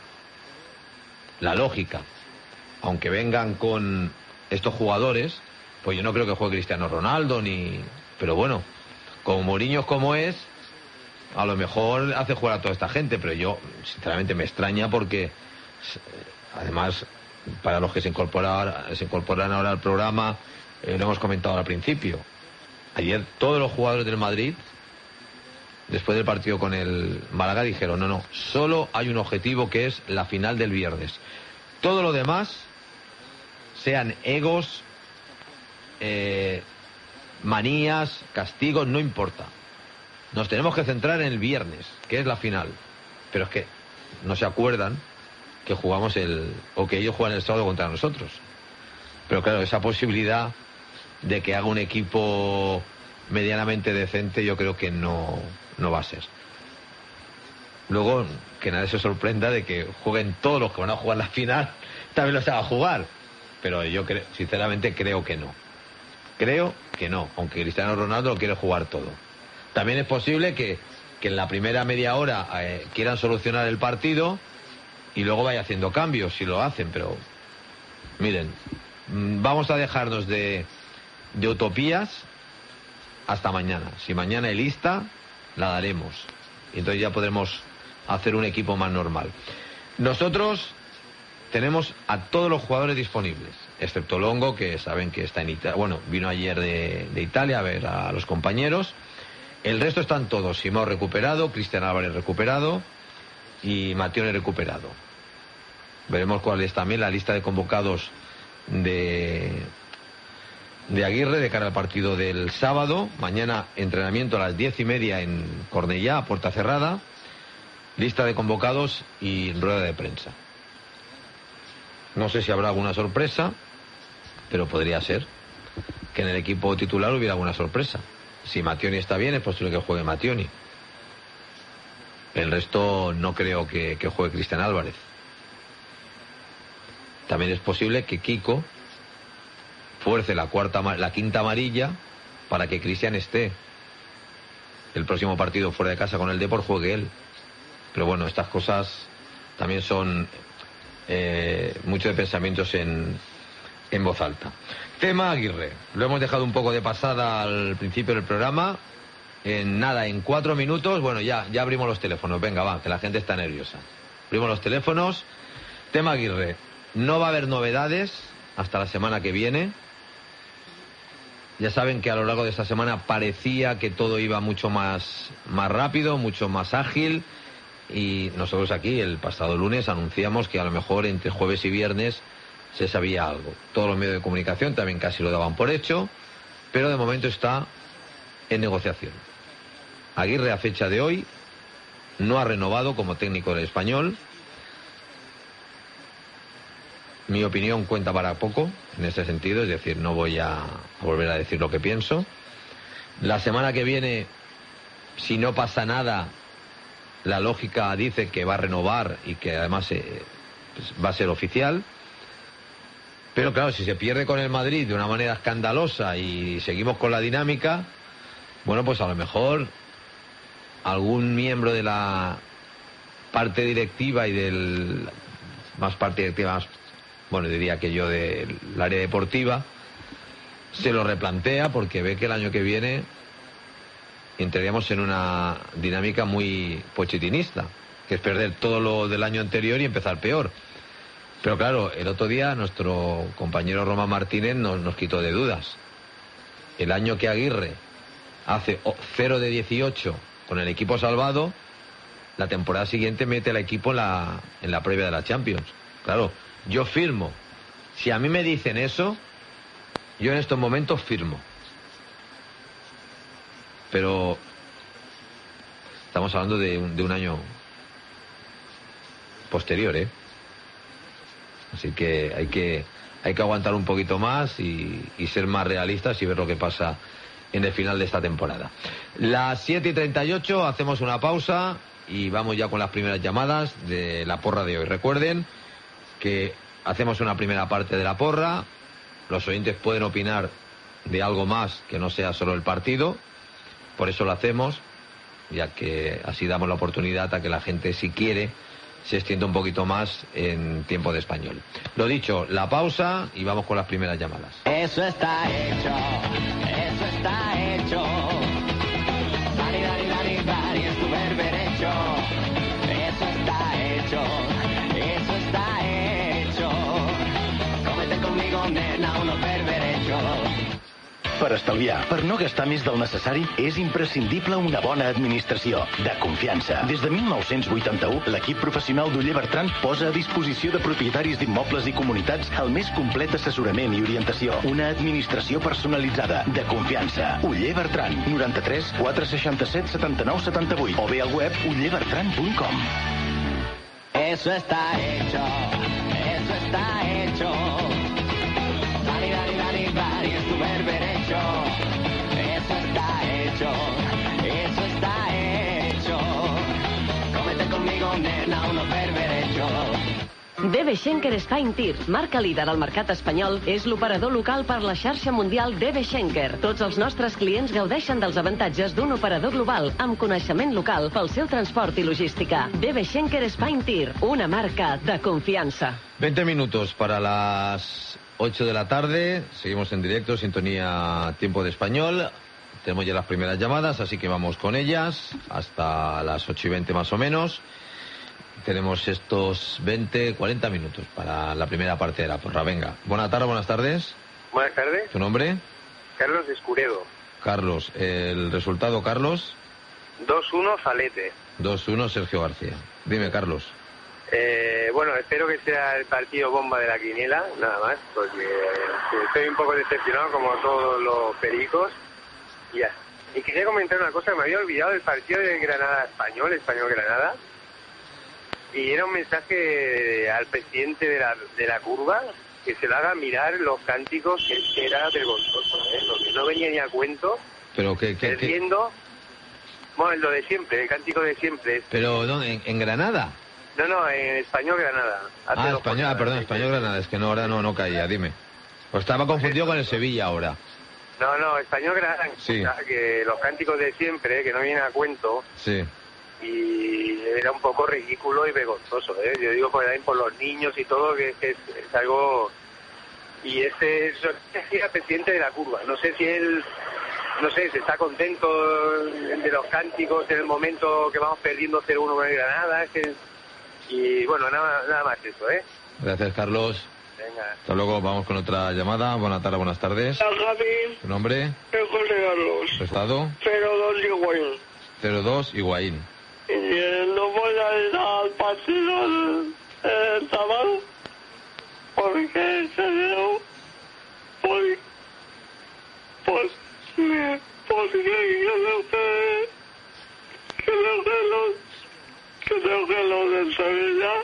La lógica. Aunque vengan con estos jugadores, pues yo no creo que juegue Cristiano Ronaldo, ni... Pero bueno, como Mourinho como es, a lo mejor hace jugar a toda esta gente, pero yo, sinceramente, me extraña porque, además, para los que se incorporan, se incorporan ahora al programa, eh, lo hemos comentado al principio. Ayer todos los jugadores del Madrid, después del partido con el Málaga, dijeron, no, no, solo hay un objetivo, que es la final del viernes. Todo lo demás, sean egos, eh, manías, castigos, no importa. Nos tenemos que centrar en el viernes, que es la final. Pero es que no se acuerdan que jugamos el... o que ellos juegan el sábado contra nosotros. Pero claro, esa posibilidad de que haga un equipo medianamente decente, yo creo que no, no va a ser. Luego, que nadie se sorprenda de que jueguen todos los que van a jugar la final, también los haga jugar. Pero yo creo, sinceramente creo que no. Creo que no, aunque Cristiano Ronaldo lo quiere jugar todo. También es posible que, que en la primera media hora eh, quieran solucionar el partido y luego vaya haciendo cambios, si lo hacen. Pero miren, vamos a dejarnos de, de utopías hasta mañana. Si mañana hay lista, la daremos. Y entonces ya podremos hacer un equipo más normal. Nosotros tenemos a todos los jugadores disponibles, excepto Longo, que saben que está en Italia. Bueno, vino ayer de, de Italia a ver a los compañeros. El resto están todos: Simón recuperado, Cristian Álvarez recuperado y Matione recuperado. Veremos cuál es también la lista de convocados de, de Aguirre de cara al partido del sábado. Mañana entrenamiento a las diez y media en Cornellá, a puerta cerrada. Lista de convocados y rueda de prensa. No sé si habrá alguna sorpresa, pero podría ser que en el equipo titular hubiera alguna sorpresa. Si Matione está bien, es posible que juegue Matione. El resto no creo que, que juegue Cristian Álvarez. También es posible que Kiko fuerce la cuarta, la quinta amarilla para que Cristian esté. El próximo partido fuera de casa con el Depor juegue él. Pero bueno, estas cosas también son eh, mucho de pensamientos en, en voz alta. Tema Aguirre. Lo hemos dejado un poco de pasada al principio del programa. En nada, en cuatro minutos, bueno, ya, ya abrimos los teléfonos. Venga, va, que la gente está nerviosa. Abrimos los teléfonos. Tema Aguirre. No va a haber novedades hasta la semana que viene. Ya saben que a lo largo de esta semana parecía que todo iba mucho más, más rápido, mucho más ágil. Y nosotros aquí, el pasado lunes, anunciamos que a lo mejor entre jueves y viernes se sabía algo. Todos los medios de comunicación también casi lo daban por hecho, pero de momento está en negociación. Aguirre, a fecha de hoy, no ha renovado como técnico del Español. Mi opinión cuenta para poco en ese sentido, es decir, no voy a volver a decir lo que pienso. La semana que viene, si no pasa nada, la lógica dice que va a renovar y que además eh, pues va a ser oficial. Pero claro, si se pierde con el Madrid de una manera escandalosa y seguimos con la dinámica, bueno, pues a lo mejor algún miembro de la parte directiva y del más parte directiva, más, bueno, diría que yo del área deportiva, se lo replantea porque ve que el año que viene entraríamos en una dinámica muy pochetinista, que es perder todo lo del año anterior y empezar peor. Pero claro, el otro día nuestro compañero Román Martínez nos, nos quitó de dudas. El año que Aguirre hace cero de dieciocho con el equipo salvado, la temporada siguiente mete al equipo en la, en la previa de la Champions. Claro, yo firmo. Si a mí me dicen eso, yo en estos momentos firmo. Pero estamos hablando de un, de un año posterior, ¿eh? Así que hay que hay que aguantar un poquito más y, y ser más realistas y ver lo que pasa en el final de esta temporada. Las siete y treinta y ocho, hacemos una pausa y vamos ya con las primeras llamadas de la porra de hoy. Recuerden que hacemos una primera parte de la porra. Los oyentes pueden opinar de algo más que no sea solo el partido. Por eso lo hacemos, ya que así damos la oportunidad a que la gente, si quiere, se extienda un poquito más en tiempo de español. Lo dicho, la pausa y vamos con las primeras llamadas. Eso está hecho, eso está hecho. Dani, Dani, Dani, Dani, es tu berberecho. Eso está hecho, eso está hecho. Cómete conmigo, nena, unos berberechos. Per estalviar, per no gastar més del necessari, és imprescindible una bona administració, de confiança. Des de mil nou-cents vuitanta-u, l'equip professional d'Oller Bertran posa a disposició de propietaris d'immobles i comunitats el més complet assessorament i orientació. Una administració personalitzada, de confiança. Oller Bertran, noranta-tres quatre seixanta-set setanta-nou setanta-vuit o bé al web oller bertran punt com. Eso está hecho, eso está hecho. Dani, Dani, Dani, Dani, es tu berberecho. Eso está hecho, eso está hecho. Cómete conmigo, nena, unos berberechos. D B Schenker Spine Tir, marca líder al mercat espanyol, és l'operador local per la xarxa mundial D B Schenker. Tots els nostres clients gaudeixen dels avantatges d'un operador global amb coneixement local pel seu transport i logística. D B Schenker Spine Tir, una marca de confiança. veinte minutos para las ocho de la tarde, seguimos en directo, sintonía Tiempo de Español. Tenemos ya las primeras llamadas, así que vamos con ellas hasta las ocho y veinte más o menos. Tenemos estos veinte, cuarenta minutos para la primera parte de la porra. Venga, buenas tardes, buenas tardes. Buenas tardes. ¿Tu nombre? Carlos Escuredo. Carlos, el resultado, Carlos. dos uno Falete. dos uno Sergio García. Dime, Carlos. Eh, bueno, espero que sea el partido bomba de la quiniela, nada más, porque estoy un poco decepcionado como todos los pericos. Y ya. Y quería comentar una cosa, me había olvidado del partido de Granada Español, Español-Granada. Y era un mensaje al presidente de la, de la curva, que se le haga mirar los cánticos, que era vergonzoso, ¿eh? Porque no venía ni a cuento. Pero que... que perdiendo... Que... Bueno, lo de siempre, el cántico de siempre. ¿Pero dónde? ¿En, en Granada? No, no, en Español-Granada. Ah, Español, ah, perdón, Español-Granada, es que no, ahora no, no caía, dime. Pues estaba confundido con el Sevilla ahora. No, no, Español Gran, Sí. que los cánticos de siempre, que no vienen a cuento, Sí. y era un poco ridículo y vergonzoso, ¿eh? Yo digo por, por los niños y todo, que, que es, es algo... Y este es el presidente de la curva, no sé si él, no sé, se está contento de los cánticos en el momento que vamos perdiendo cero uno con el Granada, es que... Y bueno, nada, nada más eso, ¿eh? Gracias, Carlos. Venga. Hasta luego, vamos con otra llamada. Buenas tardes, buenas tardes. Hola, Javi. ¿Tu nombre? Soy José Carlos. ¿Tu estado? cero dos Higuaín. cero dos, Higuaín. Y eh, no voy a ir al partido el, el sábado porque creo porque, porque, porque creo que creo que los creo que los del Sevilla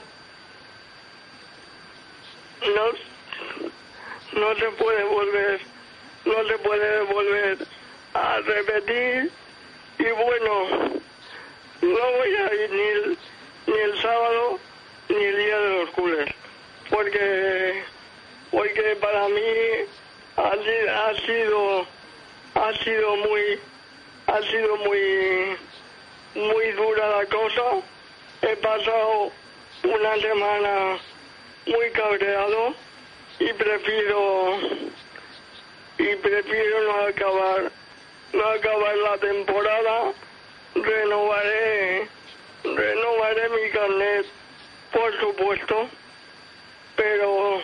no no se puede volver no se puede volver a repetir. Y bueno, no voy a ir ni el, ni el sábado ni el día de los culés, porque porque para mí ha, ha sido ha sido muy ha sido muy muy dura la cosa. He pasado una semana muy cabreado y prefiero y prefiero no acabar no acabar la temporada. Renovaré, renovaré mi carnet, por supuesto, pero,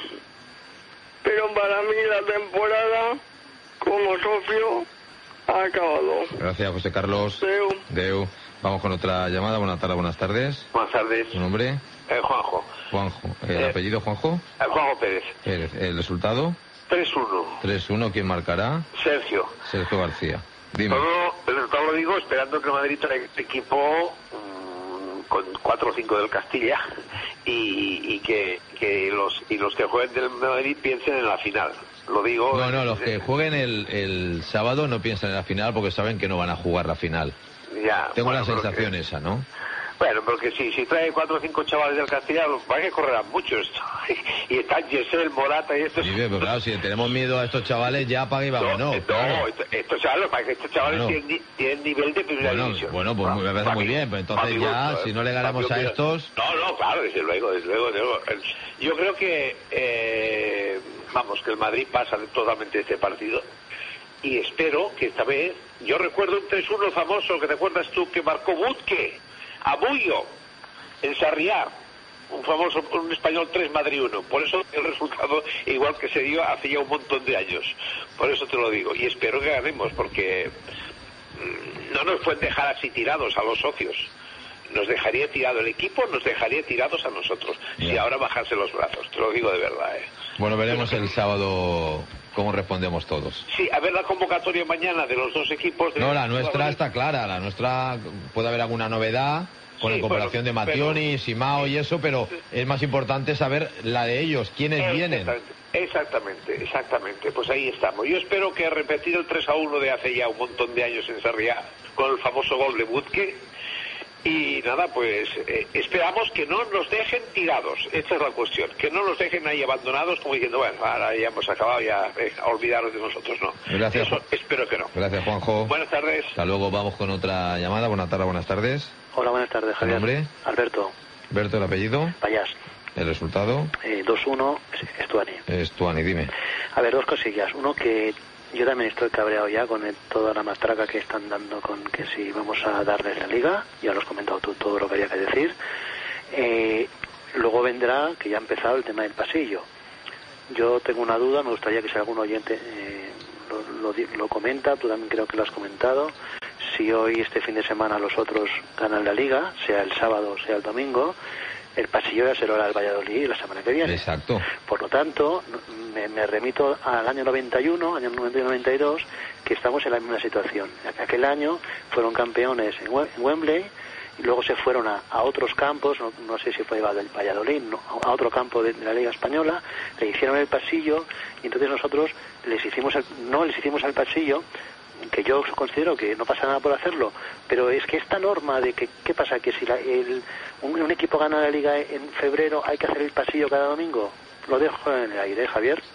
pero para mí la temporada como socio ha acabado. Gracias, José Carlos. Deu. Deu. Vamos con otra llamada. Buenas tardes, buenas tardes. Buenas tardes. ¿Tu nombre? Eh, Juanjo. Juanjo. ¿El Eh, apellido Juanjo? Eh, Juanjo Pérez. Pérez. ¿El resultado? tres uno. tres uno. ¿Quién marcará? Sergio. Sergio García. Dime. Todo, el resultado lo digo esperando que Madrid traiga este equipo mmm, con cuatro o cinco del Castilla y, y que, que los y los que jueguen del Madrid piensen en la final. Lo digo. No, no, los que jueguen el, el sábado no piensan en la final porque saben que no van a jugar la final. Ya. Tengo bueno, la sensación que, esa, ¿no? Bueno, porque si, si trae cuatro o cinco chavales del Castilla, los va a que correrán muchos. Y están Yesel, Morata y estos. Sí, pero claro, si tenemos miedo a estos chavales, ya paga y va no, no, no, claro. estos, estos chavales, para que estos chavales Bueno. tienen, tienen nivel de primera Bueno, división. bueno, pues Pa- me parece pa' muy mi- bien, pues pa' entonces mi ya, gusto, si ¿eh? no le ganamos Pa' mi a opinión. estos... No, no, claro, desde luego, desde luego, desde luego. Yo creo que, eh, vamos, que el Madrid pasa totalmente este partido. Y espero que esta vez, yo recuerdo un tres uno famoso, que te acuerdas tú, que marcó Butke, a Bullo, en Sarriá, un famoso, un español tres Madrid uno. Por eso el resultado igual que se dio hace ya un montón de años. Por eso te lo digo. Y espero que ganemos, porque mmm, no nos pueden dejar así tirados a los socios. Nos dejaría tirado el equipo, nos dejaría tirados a nosotros. Ya. Si ahora bajarse los brazos, te lo digo de verdad, ¿eh? Bueno, veremos el sábado cómo respondemos todos. Sí, a ver la convocatoria mañana de los dos equipos. De No, la nuestra está clara, la nuestra puede haber alguna novedad con Sí, la incorporación bueno, de Mationi, Simao y eso, pero es más importante saber la de ellos, quiénes vienen. Exactamente, exactamente, exactamente. Pues ahí estamos. Yo espero que repetir el tres a uno de hace ya un montón de años en Sarriá, con el famoso gol de Butke. Y nada, pues eh, esperamos que no nos dejen tirados. Esta es la cuestión. Que no nos dejen ahí abandonados como diciendo, bueno, ahora ya hemos acabado, ya eh, olvidaros de nosotros, no. Gracias. Eso espero que no. Gracias, Juanjo. Buenas tardes. Hasta luego, vamos con otra llamada. Buenas tardes, buenas tardes. Hola, buenas tardes, Javier. ¿Tu nombre? Alberto. Berto, el apellido. Payás. El resultado. Eh, dos uno, Estuani. Es Tuani, dime. A ver, dos cosillas. Uno, que yo también estoy cabreado ya con el- toda la matraca que están dando con que si vamos a darles la liga. Ya lo has comentado tú todo lo que había que decir. Eh, luego vendrá, que ya ha empezado el tema del pasillo. Yo tengo una duda, me gustaría que si algún oyente eh, lo, lo di- lo comenta, tú también creo que lo has comentado. Si hoy, este fin de semana, los otros ganan la liga, sea el sábado, sea el domingo, el pasillo ya se lo hará el Valladolid la semana que viene. Exacto. Por lo tanto, me, me remito al año noventa y uno, año noventa y uno noventa y dos, que estamos en la misma situación. Aquel año fueron campeones en, Wem- en Wembley y luego se fueron a, a otros campos, no, no sé si fue del Valladolid, no, a otro campo de, de la Liga Española, le hicieron el pasillo y entonces nosotros les hicimos el, no les hicimos el pasillo, que yo considero que no pasa nada por hacerlo, pero es que esta norma de que, ¿qué pasa? Que si la, el, un, un equipo gana la Liga en febrero, ¿hay que hacer el pasillo cada domingo? Lo dejo en el aire, ¿eh, Javier?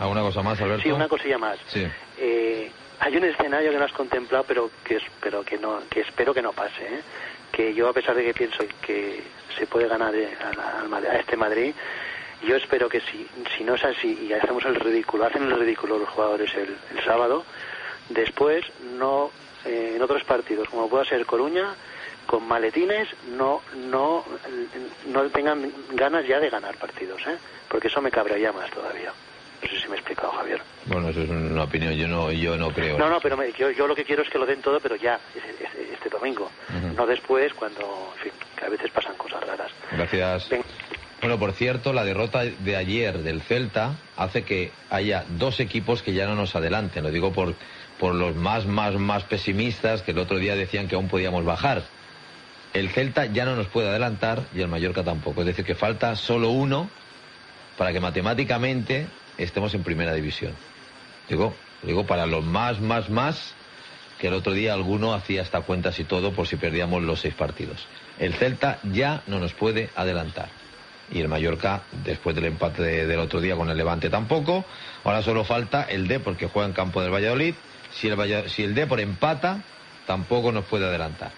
¿Alguna cosa más, Alberto? Sí, una cosilla más. Sí. Eh, hay un escenario que no has contemplado, pero que es, pero que no, que espero que no pase, ¿eh? Que yo, a pesar de que pienso que se puede ganar eh, a, a, a este Madrid, yo espero que si, si no es así y hacemos el ridículo, hacen el ridículo los jugadores el, el sábado, después no, eh, en otros partidos, como pueda ser Coruña, con maletines no no no tengan ganas ya de ganar partidos, ¿eh? Porque eso me cabrearía más todavía. No sé si me he explicado, Javier. Bueno, eso es una opinión, yo no yo no creo. No, no, pero me, yo, yo lo que quiero es que lo den todo, pero ya, este, este domingo. Uh-huh. No después, cuando, en fin, que a veces pasan cosas raras. Gracias. Ven. Bueno, por cierto, la derrota de ayer del Celta hace que haya dos equipos que ya no nos adelanten. Lo digo por, por los más, más, más pesimistas que el otro día decían que aún podíamos bajar. El Celta ya no nos puede adelantar y el Mallorca tampoco. Es decir, que falta solo uno para que matemáticamente estemos en primera división. Digo, digo para los más, más, más, que el otro día alguno hacía hasta cuentas y todo por si perdíamos los seis partidos. El Celta ya no nos puede adelantar. Y el Mallorca, después del empate de, del otro día con el Levante, tampoco. Ahora solo falta el Depor, que juega en campo del Valladolid. Si el, Valladolid, si el Depor empata, tampoco nos puede adelantar.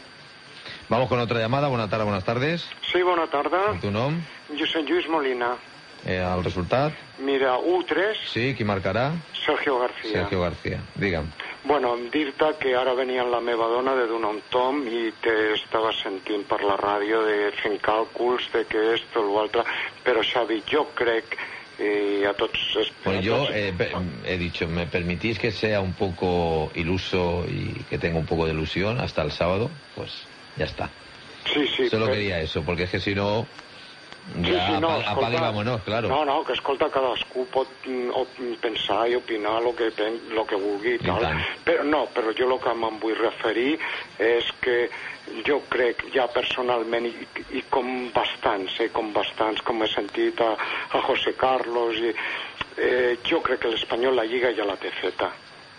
Vamos con otra llamada. Buenas tardes, buenas tardes. Sí, bona tarda. Tu nom? Jo soy Lluís Molina. Eh, el resultat? Mira, u tres. Sí, qui marcarà? Sergio García. Sergio García, digue'm. Bueno, dir-te que ara venia amb la meva dona de donar un tom i t'estava sentint per la ràdio de fent càlculs de que esto o l'altre, però Xavi, jo crec eh, a tots... Bueno, yo eh, he dicho, me permitís que sea un poco iluso y que tenga un poco de ilusión hasta el sábado, pues ya está. Sí, sí. Solo però... quería eso, porque es que si no... Ja, sí, sí, no, apaga, escolta, apaga y vámonos, claro. No, no, que escolta, cadascú pot mm, pensar i opinar el que, lo que vulgui i tal. Però no, però jo el que me'n vull referir és que jo crec ja personalment, i, i com bastants, eh, com bastants, com he sentit a, a José Carlos, i, eh, jo crec que l'Espanyol la Lliga ja la té feta.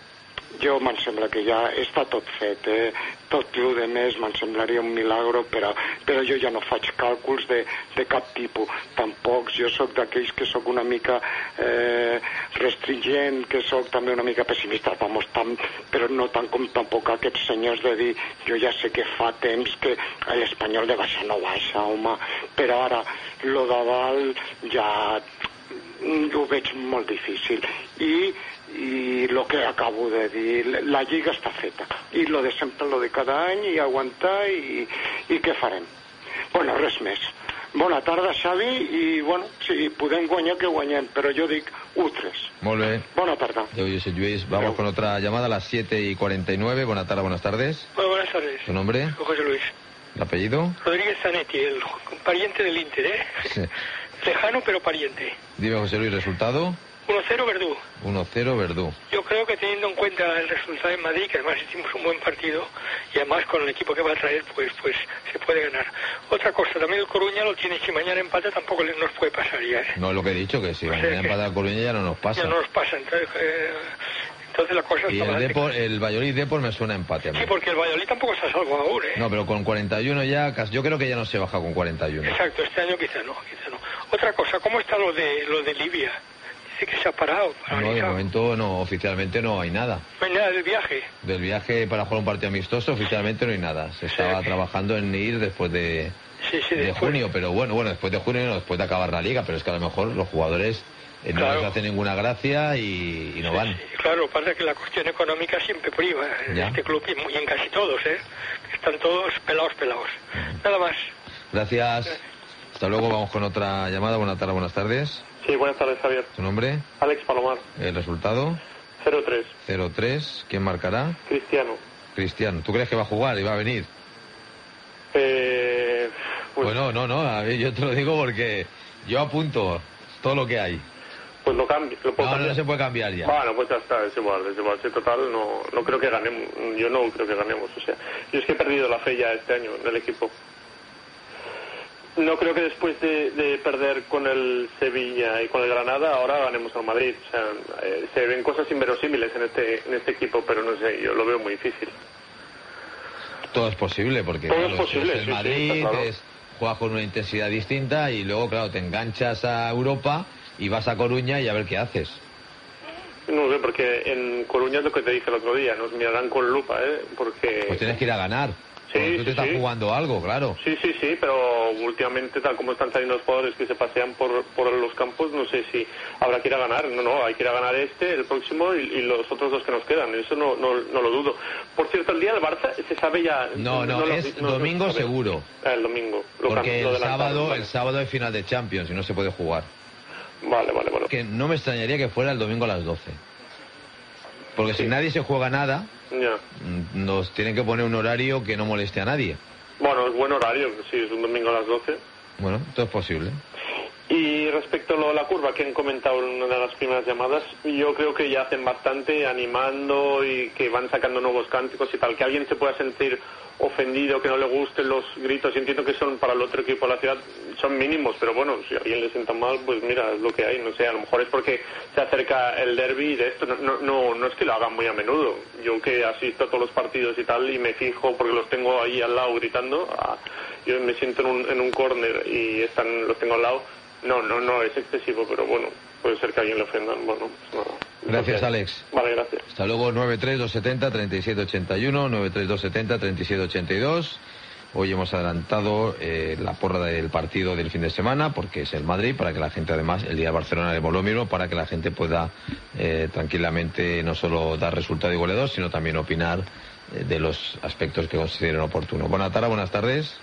Jo me'n sembla que ja està tot fet, eh? Tot el de més me'n semblaria un milagro, però, però jo ja no faig càlculs de, de cap tipus. Tampoc jo sóc d'aquells que sóc una mica eh, restringent, que sóc també una mica pessimista, vamos, tam, però no tant com tampoc aquests senyors de dir jo ja sé que fa temps que l'Espanyol de baixa no baixa, home, però ara lo de dalt ja ho veig molt difícil. I i lo que acabo de dir, la lliga està feta i lo de sempre, lo de cada any i aguantar i, i què farem? Bueno, res més. Bona tarda, Xavi, i bueno, si podem guanyar que guanyem, però jo dic u tres. Molt bé. Bona tarda. Yo, yo soy Luis. Vamos con otra llamada a las siete y cuarenta y nueve. Buenas tardes, buenas tardes. Bueno, buenas tardes. ¿Tu nombre? José Luis. ¿El apellido? Rodríguez Zanetti, el pariente del Inter, ¿eh? Sí. Lejano, pero pariente. Dime, José Luis, ¿resultado? uno cero Verdú. uno cero Verdú. Yo creo que teniendo en cuenta el resultado en Madrid, que además hicimos un buen partido, y además con el equipo que va a traer, pues pues se puede ganar. Otra cosa, también el Coruña lo tiene, si mañana empata tampoco nos puede pasar ya, ¿eh? No es lo que he dicho, que si o sea mañana que empata el Coruña ya no nos pasa. Ya no nos pasa, entonces... Eh, entonces la cosa y está el, Depor, el Valladolid Depor me suena a empate a mí. Sí, porque el Valladolid tampoco está salvo aún, ¿eh? No, pero con cuarenta y uno ya, yo creo que ya no se baja con cuarenta y uno. Exacto, este año quizá no, quizá no. Otra cosa, ¿cómo está lo de lo de Libia? Dice que se ha parado. No, de momento no, oficialmente no hay nada. No hay nada del viaje. Del viaje para jugar un partido amistoso, oficialmente no hay nada. Se estaba sí, trabajando en ir después de, sí, sí, de después. junio, pero bueno, bueno, después de junio, no, después de acabar la liga, pero es que a lo mejor los jugadores eh, no claro. les hace ninguna gracia y, y no sí, van. Sí, claro, lo que pasa es que la cuestión económica siempre priva en ya. este club y en casi todos, ¿eh? Están todos pelados, pelados. Uh-huh. Nada más. Gracias. Gracias. Hasta luego, vamos con otra llamada. Buenas tardes, buenas tardes. Sí, buenas tardes, Javier. ¿Tu nombre? Alex Palomar. ¿El resultado? cero tres. cero tres. ¿Quién marcará? Cristiano. Cristiano. ¿Tú crees que va a jugar y va a venir? Eh... Pues... Bueno, no, no. A ver, yo te lo digo porque yo apunto todo lo que hay. Pues lo cambio. Lo puedo no, cambiar. no se puede cambiar ya. Bueno, pues ya está, es igual, es igual. Si total, no, no creo que ganemos. Yo no creo que ganemos. O sea, yo es que he perdido la fe ya este año en el equipo. No creo que después de, de perder con el Sevilla y con el Granada ahora ganemos al Madrid. O sea, eh, se ven cosas inverosímiles en este en este equipo, pero no sé, yo lo veo muy difícil. Todo es posible porque Todo claro, es posible, es el sí, Madrid, sí, claro. es, juegas con una intensidad distinta y luego, claro, te enganchas a Europa y vas a Coruña y a ver qué haces. No sé, porque en Coruña es lo que te dije el otro día, nos mirarán con lupa, ¿eh? Porque... Pues tienes que ir a ganar. Sí, tú sí, te estás sí. jugando algo, claro. Sí, sí, sí, pero últimamente, tal como están saliendo los jugadores que se pasean por, por los campos, no sé si habrá que ir a ganar. No, no, hay que ir a ganar este, el próximo y, y los otros dos que nos quedan. Eso no, no, no lo dudo. Por cierto, el día del Barça se sabe ya... No, no, lo- es no- domingo no sabe. seguro. Ah, el domingo. Lo Porque cam- lo el adelantaron, sábado, vale. el sábado es final de Champions y no se puede jugar. Vale, vale, vale. Que no me extrañaría que fuera el domingo a las doce. Porque si nadie se juega nada, Ya. mm, nos tienen que poner un horario que no moleste a nadie. Bueno, es buen horario, sí, es un domingo a las doce. Bueno, todo es posible. Y respecto a lo de la curva que han comentado en una de las primeras llamadas, yo creo que ya hacen bastante animando y que van sacando nuevos cánticos y tal. Que alguien se pueda sentir ofendido, que no le gusten los gritos, y entiendo que son para el otro equipo de la ciudad, son mínimos, pero bueno, si a alguien le sienta mal, pues mira, es lo que hay, no sé, a lo mejor es porque se acerca el derbi y de esto, no, no, no, no es que lo hagan muy a menudo. Yo que asisto a todos los partidos y tal y me fijo porque los tengo ahí al lado gritando, ah, yo me siento en un, en un córner y están, los tengo al lado. No, no, no es excesivo, pero bueno, puede ser que a alguien le ofendan. Bueno, pues nada. Gracias, Alex. Vale, gracias. Hasta luego. Nueve tres dos siete cero, tres siete ocho uno, nueve tres dos siete cero, tres siete ocho dos. Hoy hemos adelantado eh, la porra del partido del fin de semana, porque es el Madrid, para que la gente, además, el día de Barcelona haremos lo mismo, para que la gente pueda eh, tranquilamente no solo dar resultado y goleador, sino también opinar eh, de los aspectos que consideren oportunos. Buenas tardes, buenas tardes.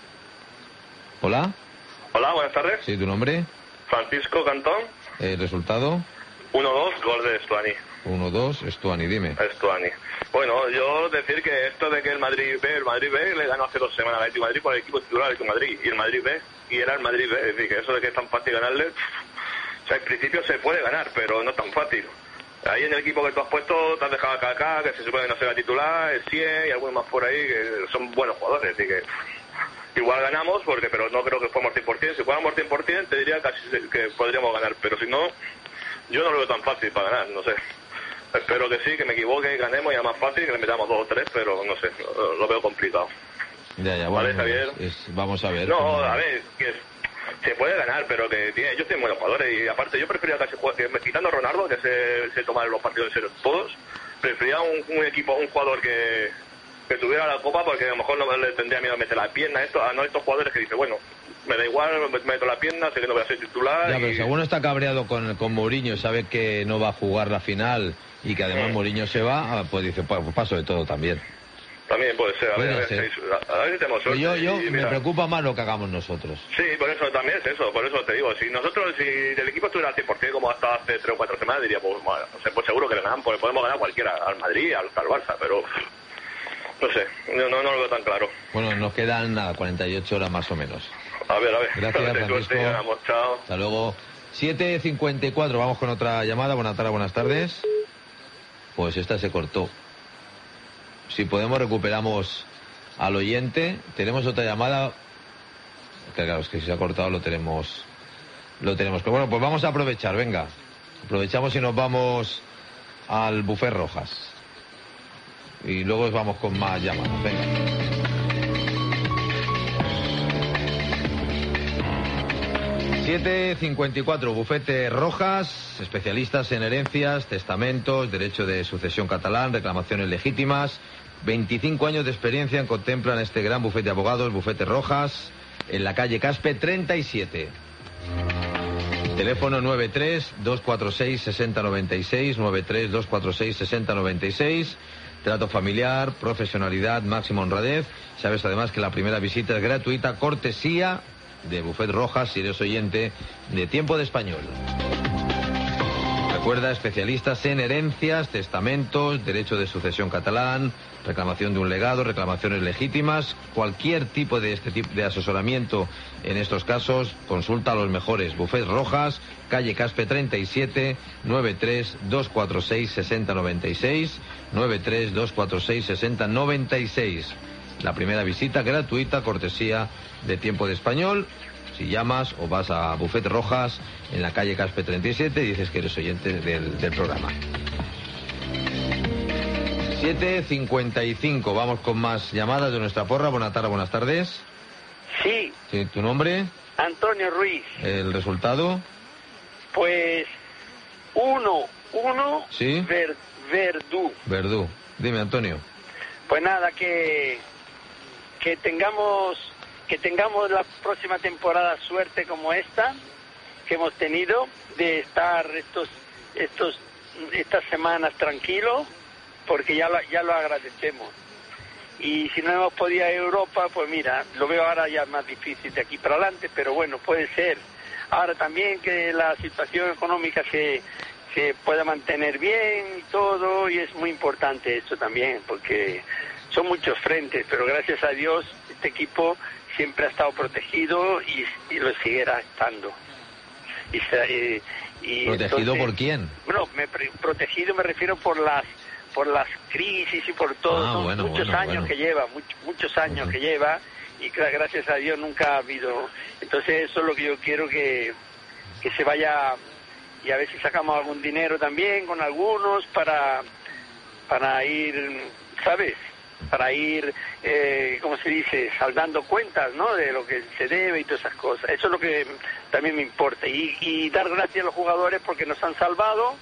Hola. Hola, buenas tardes. Sí, ¿tu nombre? Francisco Cantón, ¿El resultado? uno dos, gol de Estuani. uno dos, Estuani, dime. Estuani. Bueno, yo decir que esto de que el Madrid B, el Madrid B le ganó hace dos semanas al Atlético de Madrid por el equipo titular del Atlético de Madrid, y el Madrid B, y era el Madrid B, es decir, que eso de que es tan fácil ganarle, o sea, en principio se puede ganar, pero no es tan fácil. Ahí en el equipo que tú has puesto te has dejado a Kaká, que se supone que no será titular, el cien y algunos más por ahí, que son buenos jugadores, es decir, que igual ganamos, porque pero no creo que fuéramos cien por ciento. Si fuéramos cien por ciento te diría casi que podríamos ganar, pero si no, yo no lo veo tan fácil para ganar, no sé. Espero que sí, que me equivoque, que ganemos y es más fácil, que le metamos dos o tres, pero no sé, lo, lo veo complicado. Ya, ya, Vale, bueno, Javier. es- vamos a ver. No, cómo- a ver, que es- se puede ganar, pero que tiene, ellos tienen buenos jugadores y aparte yo prefería casi jugar, que, quitando a Ronaldo, que se, se toma los partidos en serio todos, prefería un, un equipo, un jugador que, que tuviera la copa, porque a lo mejor no le tendría miedo a meter la pierna, esto, a no estos jugadores que dicen, bueno, me da igual, me meto la pierna, sé que no voy a ser titular. Ya, pero y- si alguno está cabreado con, con Mourinho, sabe que no va a jugar la final y que además Mm. Mourinho se va, ah, pues dice, pues paso de todo también. También puede ser, a ver, Puede a ver, ser. si- a, a ver si tenemos Pero suerte. yo, yo y me mira. preocupa más lo que hagamos nosotros. Sí, por eso también es eso, por eso te digo, si nosotros, si el equipo estuviera al cien por ciento como hasta hace tres o cuatro semanas, diría, pues, bueno, o sea, pues seguro que le ganamos, porque podemos ganar cualquiera, al Madrid, al, al Barça, pero no sé, no, no, no lo veo tan claro. Bueno, nos quedan nada, cuarenta y ocho horas más o menos. A ver, a ver. Gracias, De Francisco. suerte, ganamos, chao. Hasta luego. siete cincuenta y cuatro, vamos con otra llamada. Buenas tardes, buenas tardes. Pues esta se cortó. Si podemos recuperamos al oyente. Tenemos otra llamada. Que claro, es que si se ha cortado lo tenemos. Lo tenemos. Pero bueno, pues vamos a aprovechar, venga. Aprovechamos y nos vamos al Buffet Rojas. Y luego vamos con más llamadas. Venga. siete cincuenta y cuatro, Bufete Rojas, especialistas en herencias, testamentos, derecho de sucesión catalán, reclamaciones legítimas. veinticinco años de experiencia en contemplan este gran bufete de abogados, Bufete Rojas, en la calle Caspe treinta y siete. Teléfono nueve tres dos cuatro seis seis cero nueve seis, nueve tres dos cuatro seis seis cero nueve seis. Trato familiar, profesionalidad, máxima honradez. Sabes además que la primera visita es gratuita, cortesía de Bufet Rojas, si eres oyente de Tiempo de Español. Recuerda, especialistas en herencias, testamentos, derecho de sucesión catalán, reclamación de un legado, reclamaciones legítimas, cualquier tipo de este tipo de asesoramiento en estos casos, consulta a los mejores. Bufet Rojas, calle Caspe treinta y siete, nueve tres dos cuatro seis seis cero nueve seis, nueve tres dos cuatro seis seis cero nueve seis. La primera visita gratuita, cortesía de Tiempo de Español. Si llamas o vas a Bufet Rojas en la calle Caspe treinta y siete, dices que eres oyente del, del programa. siete cincuenta y cinco, vamos con más llamadas de nuestra porra. Buenas tardes, buenas tardes. Sí, Sí, ¿tu nombre? Antonio Ruiz. ¿El resultado? Pues uno uno. Sí. Ver, Verdú. Verdú. Dime, Antonio. Pues nada, que que tengamos que tengamos la próxima temporada suerte como esta que hemos tenido, de estar estos estos estas semanas tranquilos, porque ya lo, ya lo agradecemos. Y si no hemos podido ir a Europa, pues mira, lo veo ahora ya más difícil de aquí para adelante, pero bueno, puede ser. Ahora también que la situación económica se, se pueda mantener bien y todo, y es muy importante esto también, porque son muchos frentes, pero gracias a Dios este equipo siempre ha estado protegido y, y lo seguirá estando. Y, y, y ¿Protegido entonces, por quién? Bueno, me, protegido me refiero por las por las crisis y por todo. Ah, Son bueno, muchos bueno, años bueno. que lleva, much, muchos años uh-huh. que lleva, y gracias a Dios nunca ha habido. Entonces eso es lo que yo quiero, que, que se vaya, y a ver si sacamos algún dinero también con algunos para, para ir, ¿sabes? Para ir, eh, ¿cómo se dice?, saldando cuentas, ¿no?, de lo que se debe y todas esas cosas. Eso es lo que también me importa. Y, y dar gracias a los jugadores porque nos han salvado,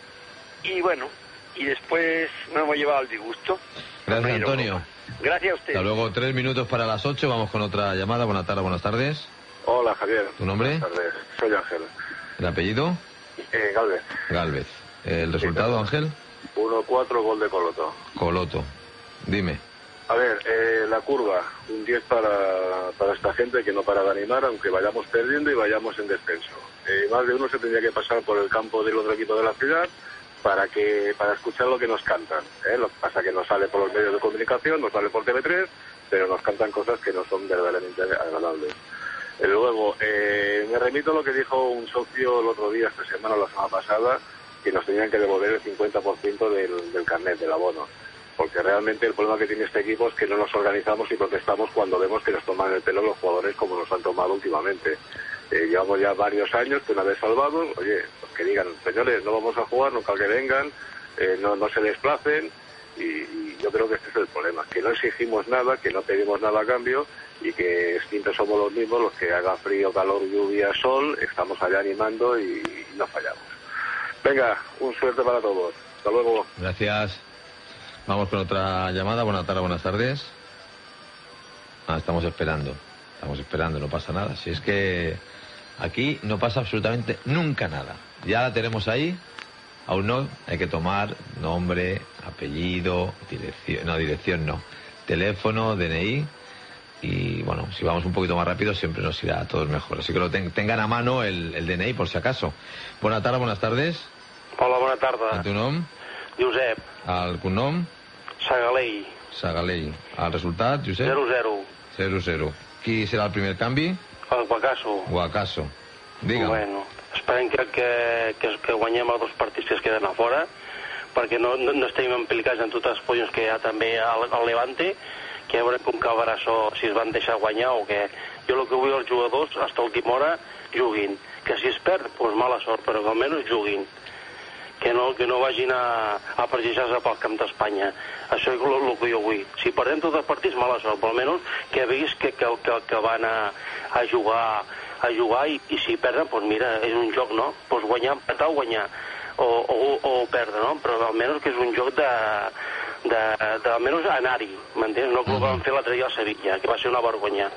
y bueno, y después nos hemos llevado al disgusto. Gracias, Antonio. Gracias a usted. Hasta luego, tres minutos para las ocho, vamos con otra llamada. Buenas tardes, buenas tardes. Hola, Javier. ¿Tu nombre? Buenas tardes, soy Ángel. ¿El apellido? Eh, Galvez. Galvez. ¿El resultado, sí, Ángel? uno cuatro, gol de Coloto. Coloto. Dime. A ver, eh, la curva, un diez para, para esta gente que no para de animar, aunque vayamos perdiendo y vayamos en descenso. Eh, más de uno se tendría que pasar por el campo del otro equipo de la ciudad para que para escuchar lo que nos cantan. ¿eh? Lo que pasa que no sale por los medios de comunicación, no sale por T V tres, pero nos cantan cosas que no son verdaderamente agradables. Eh, luego, eh, me remito a lo que dijo un socio el otro día, esta semana o la semana pasada, que nos tenían que devolver el cincuenta por ciento del, del carnet, del abono. Porque realmente el problema que tiene este equipo es que no nos organizamos y protestamos cuando vemos que nos toman el pelo los jugadores como nos han tomado últimamente. Eh, llevamos ya varios años que una vez salvados, oye, pues que digan, señores, no vamos a jugar, nunca que vengan, eh, no, no se desplacen, y, y yo creo que este es el problema, que no exigimos nada, que no pedimos nada a cambio, y que siempre somos los mismos, los que haga frío, calor, lluvia, sol, estamos allá animando y, y no fallamos. Venga, un suerte para todos. Hasta luego. Gracias. Vamos con otra llamada. Buenas tardes, buenas tardes. Ah, estamos esperando. Estamos esperando, no pasa nada. Si es que aquí no pasa absolutamente nunca nada. Ya la tenemos ahí. Aún no. Hay que tomar nombre, apellido, dirección. No, dirección no. Teléfono, D N I. Y bueno, si vamos un poquito más rápido siempre nos irá a todos mejor. Así que lo ten, tengan a mano el, el D N I por si acaso. Buenas tardes, buenas tardes. Hola, bona tarda. El teu nom? Josep. El cognom? Sagalei. Sagalei. El resultat, Josep? zero zero. zero zero. Qui serà el primer canvi? El Guacaso. Guacaso. Digue'm. Bueno, esperem que, que, que, que guanyem els dos partits que es queden a fora, perquè no, no, no estem implicats en totes les posicions que hi ha també al, al Levante, que ja veurem com acabarà això, si es van deixar guanyar o què. Jo el que vull als jugadors, fins a última hora, juguin. Que si es perd, doncs mala sort, però que almenys juguin. Que no, que no vagin a, a precisar-se pel camp d'Espanya. Això és el que jo vull. Si perdem tots els partits, mala sort, però almenys que veguis que, que, que, que van a, a jugar, a jugar i, i si perden, doncs mira, és un joc, no? Doncs guanyar, empatar o guanyar, o, o, o perdre, no? Però almenys que és un joc de, de, de almenys anar-hi, m'entens? No que ho van fer l'altre dia a Sevilla, que va ser una vergonya.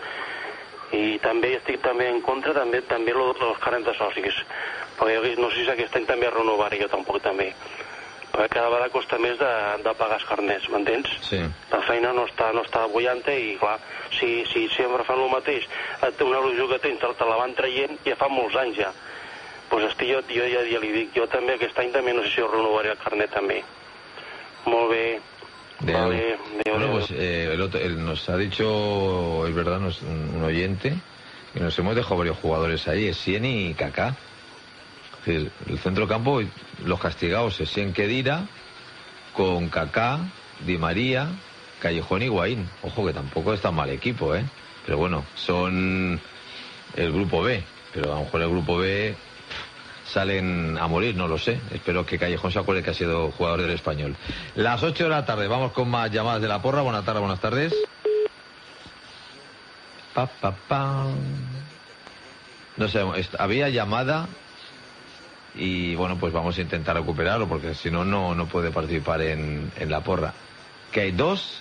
I també estic també en contra també també dels carnets de socis, perquè no sé si aquest any també renovaré jo tampoc també, perquè cada vegada costa més de, de pagar els carnets, m'entens? Sí. La feina no està, no està bullant i clar, si, si sempre fan el mateix, una il·lusió que tens te la van traient ja fa molts anys ja, doncs estic, jo, jo ja, ja li dic, jo també aquest any també no sé si ho renovaré el carnet també. Molt bé. De, vale, de, bueno, de, pues eh, el otro, el, nos ha dicho, es verdad, nos, un, un oyente, que nos hemos dejado varios jugadores ahí, Essien y Kaká. Es decir, el centro campo, los castigados, Essien, Khedira, con Kaká, Di María, Callejón y Higuaín. Ojo que tampoco es tan mal equipo, ¿eh? Pero bueno, son el grupo B, pero a lo mejor el grupo B salen a morir, no lo sé. Espero que Callejón se acuerde que ha sido jugador del Español. Las ocho de la tarde, vamos con más llamadas de la porra. Buenas tardes, buenas tardes. Pa, pa, pa. No sé, había llamada y bueno, pues vamos a intentar recuperarlo, porque si no, no no puede participar en, en la porra. Que hay dos,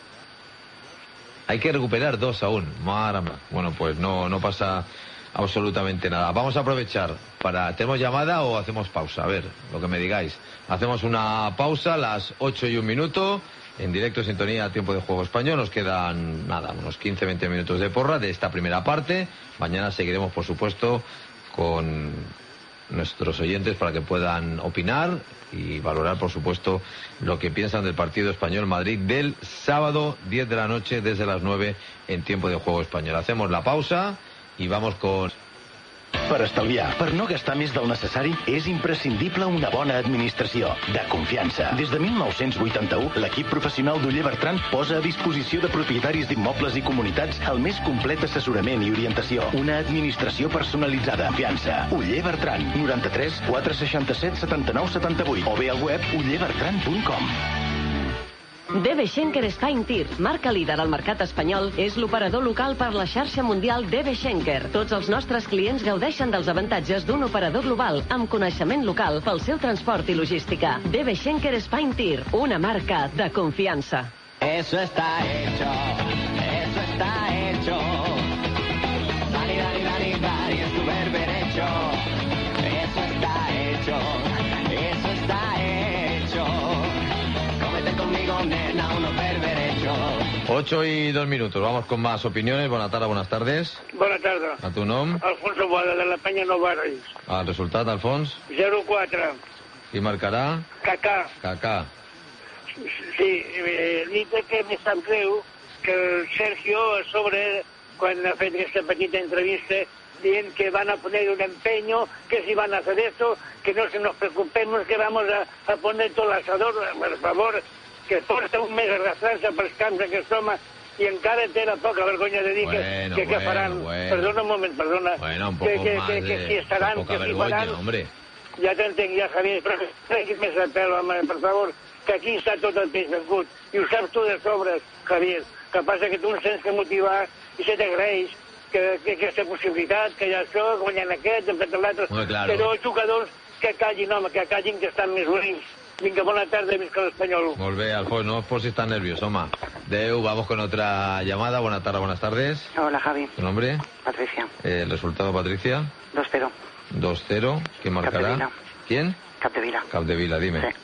hay que recuperar dos aún. Marama. Bueno, pues no no pasa absolutamente nada. Vamos a aprovechar para... ¿Tenemos llamada o hacemos pausa? A ver, lo que me digáis. Hacemos una pausa a las ocho y un minuto, en directo, sintonía, tiempo de juego español. Nos quedan, nada, unos quince a veinte minutos de porra de esta primera parte. Mañana seguiremos, por supuesto, con nuestros oyentes para que puedan opinar y valorar, por supuesto, lo que piensan del partido Español-Madrid del sábado, diez de la noche, desde las nueve, en tiempo de juego español. Hacemos la pausa i vamos con... Per estalviar, per no gastar més del necessari, és imprescindible una bona administració, de confiança. Des de mil nou-cents vuitanta-u, l'equip professional d'Oller Bertran posa a disposició de propietaris d'immobles i comunitats el més complet assessorament i orientació. Una administració personalitzada. Confiança. Oller Bertran, noranta-tres quatre seixanta-set setanta-nou setanta-vuit o bé al web oller bertran punt com. D B Schenker Spain Tir, marca líder al mercat espanyol, és l'operador local per la xarxa mundial D B Schenker. Tots els nostres clients gaudeixen dels avantatges d'un operador global amb coneixement local pel seu transport i logística. D B Schenker Spain Tir, una marca de confiança. Eso está hecho, eso está hecho. Dani, Dani, Dani, Dani, es tu berber hecho. Eso está hecho, eso está hecho. Cómete conmigo, nena, unos berber hecho. ocho y dos minutos, vamos con más opiniones. Buenas tardes, buenas tardes. Bona tarda. A tu nom? Alfonso Boada, de la Penya Novaris. El resultat, Alfons? zero quatre. Qui marcarà? Cacà. Cacà. Sí, eh, dic que me sap greu que el Sergio, a sobre, quan ha fet aquesta petita entrevista, dient que van a poner un empeño, que si van a hacer esto, que no se nos preocupemos, que vamos a, a poner todo el asador, per favor, que porta un mes arrastrant-se pels camps aquest home i encara té la poca vergonya de dir bueno, que, que, que bueno, faran. Bueno. Perdona un moment, perdona. Bueno, un poco que, que, más que, que, de... si estaran, poca que si vergonya, faran. hombre. Ja t'entenc, ja, Javier, però que treguis més el pèl, home, per favor, que aquí està tot el peix vengut. I ho saps tu de sobres, Javier. Que passa que tu ens tens que motivar i se t'agraeix que, que aquesta possibilitat, que ja això, guanyant aquest, hem fet l'altre. Claro. Però els jugadors que callin, home, que callin, que estan més dolents. Vinga, bona tarda, visca l'Espanyol. Molt bé, Alfonso, no os posis tan nervioso, home. Deu, vamos con otra llamada. Buenas tardes, buenas tardes. Hola, Javi. ¿Tu nombre? Patricia. Eh, ¿El resultado, Patricia? dos cero. dos cero. ¿Quién marcará? Capdevila. ¿Quién? Capdevila. Capdevila, dime. Sí.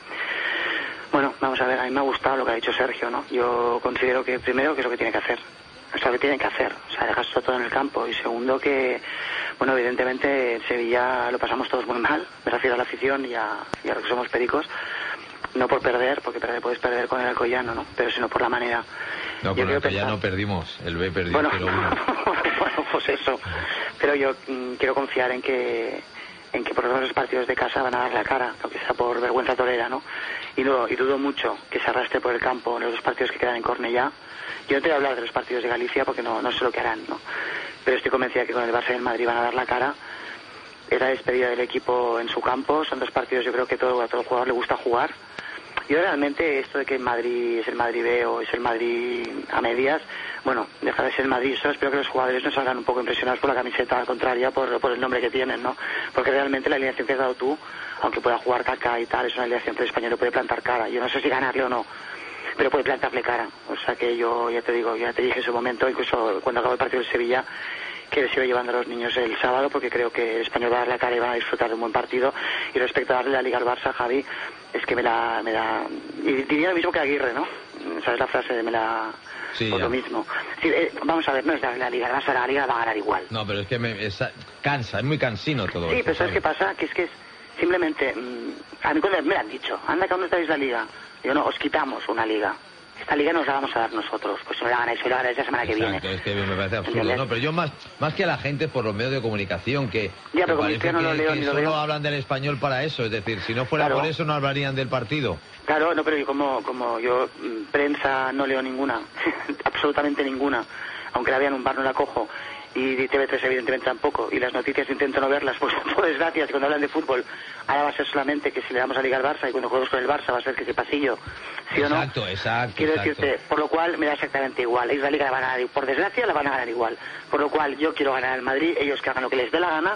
Bueno, vamos a ver, a mí me ha gustado lo que ha dicho Sergio, ¿no? Yo considero que, primero, que es lo que tiene que hacer. Es lo que tienen que hacer, o sea, dejarse todo en el campo. Y segundo, que, bueno, evidentemente en Sevilla lo pasamos todos muy mal, me refiero a la afición y a, y a los que somos pericos. No por perder, porque perder, puedes perder con el Alcoyano, ¿no? Pero sino por la manera. No, con el Alcoyano perdimos, el B perdió bueno, cero uno. Bueno, pues eso. Pero yo mm, quiero confiar en que en que por lo menos los partidos de casa van a dar la cara, aunque sea por vergüenza torera, ¿no? Y, no, y dudo mucho que se arrastre por el campo en los dos partidos que quedan en Cornellá. Yo no te voy a hablar de los partidos de Galicia porque no, no sé lo que harán, ¿no? Pero estoy convencida que con el Barça y el Madrid van a dar la cara. Es la despedida del equipo en su campo. Son dos partidos, yo creo que todo, a todo jugador le gusta jugar. Yo realmente esto de que el Madrid es el Madrid B o es el Madrid a medias, bueno, dejar de ser el Madrid, solo espero que los jugadores no salgan un poco impresionados por la camiseta contraria, por, por el nombre que tienen, ¿no? Porque realmente la alineación que has dado tú, aunque pueda jugar Kaká y tal, es una alineación que el español le puede plantar cara. Yo no sé si ganarle o no, pero puede plantarle cara. O sea que yo ya te digo, ya te dije en su momento, incluso cuando acabó el partido de Sevilla, que les iba llevando a los niños el sábado, porque creo que el español va a dar la cara y van a disfrutar de un buen partido. Y respecto a darle la Liga al Barça, Javi, es que me la... Me la y diría lo mismo que Aguirre, ¿no? ¿Sabes la frase de me la... Sí, por ya. lo mismo. Sí, eh, vamos a ver, no es darle la Liga al Barça, la Liga va a ganar igual. No, pero es que me, es, cansa, es muy cansino todo Sí, esto, pero ¿sabes qué pasa? Que es que es simplemente... Mmm, a mí cuando me lo han dicho, anda, que aún no estáis la Liga. Yo no, os quitamos una Liga. Esta liga nos la vamos a dar nosotros. Pues si no la ganáis, hoy la ganáis la semana que Exacto, viene. es que me parece absurdo, ¿Entiendes? ¿no? Pero yo más, más que a la gente por los medios de comunicación que, Ya, pero que como parece yo no que, lo leo que ni lo solo veo. hablan del español para eso. Es decir, si no fuera Claro. por eso no hablarían del partido. Claro, no, pero yo como, como yo mm, prensa no leo ninguna, absolutamente ninguna, aunque la vea en un bar no la cojo, y T V tres evidentemente tampoco, y las noticias intento no verlas, pues por desgracia, si cuando hablan de fútbol, ahora va a ser solamente que si le damos a Liga al Barça, y cuando juguemos con el Barça va a ser que ese pasillo, ¿sí o no? Exacto, exacto. Quiero exacto. decirte, por lo cual me da exactamente igual. Ellos la Liga la van a ganar, por desgracia la van a ganar igual. Por lo cual yo quiero ganar al Madrid, ellos que hagan lo que les dé la gana.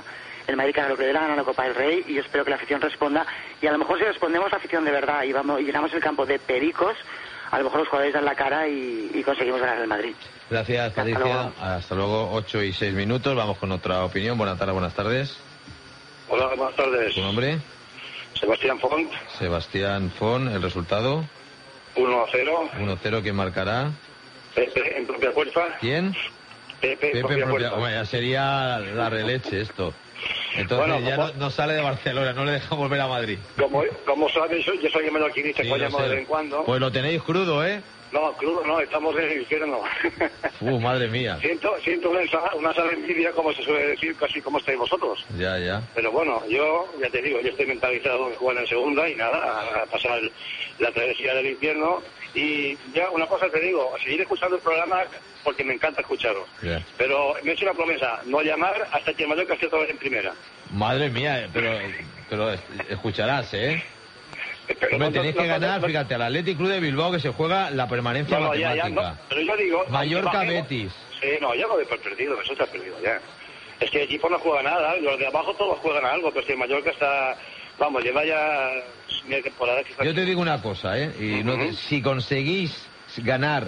el Madrid gana lo que le dé la gana en la Copa del Rey, y yo espero que la afición responda, y a lo mejor si respondemos la afición de verdad y vamos y llenamos el campo de pericos, a lo mejor los jugadores dan la cara y, y conseguimos ganar el Madrid. Gracias, Patricia. Hasta luego. Hasta luego, ocho y seis minutos. Vamos con otra opinión. Buenas tardes, buenas tardes. Hola, buenas tardes. ¿Tu nombre? Sebastián Font. Sebastián Font, ¿el resultado? uno a cero. uno a cero, ¿quién marcará? Pepe en propia puerta. ¿Quién? Pepe, Pepe en propia propia... puerta. Bueno, ya sería la releche esto. Entonces Bueno, ya como... no, no sale de Barcelona, no le deja volver a Madrid. Como, como sabes, yo, yo soy mallorquinista, Sí, que lo llamo sé. de vez en cuando. Pues lo tenéis crudo, ¿eh? No, crudo no, estamos en el infierno. Uh, madre mía. siento siento una, ensa- una sana envidia, como se suele decir, casi como estáis vosotros. Ya, ya. Pero bueno, yo ya te digo, yo estoy mentalizado en jugar en segunda y nada, a, a pasar la travesía del infierno. Y ya una cosa te digo, seguir escuchando el programa porque me encanta escucharlo. Ya. Pero me he hecho una promesa, no llamar hasta que Mallorca esté otra vez en primera. Madre mía, pero, pero escucharás, ¿eh? Pero Hombre, no- tenéis no- que no- ganar, no- fíjate, al Athletic Club de Bilbao, que se juega la permanencia No, no, ya, matemática. ya, no, pero yo digo... Mallorca, bajemos- Betis. Sí, no, ya lo doy por perdido, eso está perdido ya. Es que el equipo no juega nada, los de abajo todos juegan algo, pero si el Mallorca está... Vamos, lleva ya media temporada que está... Yo te digo una cosa, ¿eh? Y no te- si conseguís ganar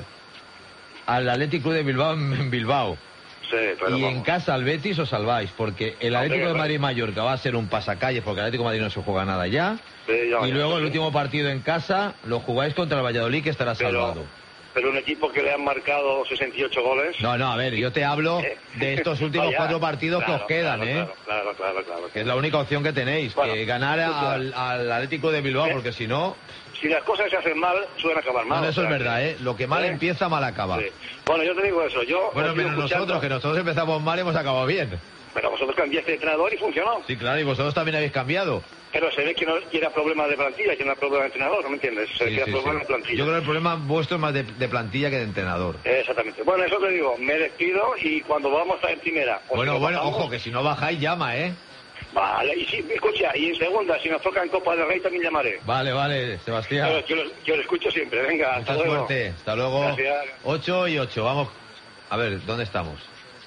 al Athletic Club de Bilbao en en Bilbao Sí, pero y en vamos. casa al Betis, os salváis, porque el No, Atlético sí, de claro. Madrid-Mallorca va a ser un pasacalles, porque el Atlético de Madrid no se juega nada ya. Sí, ya, Y ya, luego sí. el último partido en casa lo jugáis contra el Valladolid, que estará Pero- salvado. Pero un equipo que le han marcado sesenta y ocho goles... No, no, a ver, yo te hablo de estos últimos No, ya. cuatro partidos Claro, que os quedan, claro, ¿eh? Claro, claro, claro, claro. Que es la única opción que tenéis, Bueno, que ganar escucha. al, al Atlético de Bilbao, porque si no... Si las cosas se hacen mal, suelen acabar mal. No, eso o es sea, verdad, ¿eh? Lo que mal ¿eh? empieza, mal acaba. Sí. Bueno, yo te digo eso, yo... Bueno, os sigo menos escuchando, nosotros, que nosotros empezamos mal y hemos acabado bien. Pero vosotros cambiaste de entrenador y funcionó. Sí, claro, y vosotros también habéis cambiado. Pero se ve que no que era problema de plantilla, que no era problema de entrenador, ¿no me entiendes? Se ve Sí, que era sí, problema sí. de plantilla. Yo creo que el problema vuestro es más de, de plantilla que de entrenador. Exactamente. Bueno, eso te digo, me despido y cuando vamos a estar en primera... o si Bueno, nos bueno, bajamos- ojo, que si no bajáis, llama, ¿eh? Vale, y si, escucha, y en segunda, si nos toca en Copa del Rey también llamaré. Vale, vale, Sebastián. Yo, yo, lo- yo lo escucho siempre, venga, hasta Mucha luego. suerte. Hasta luego. Gracias. ocho y ocho, vamos. A ver, ¿dónde estamos?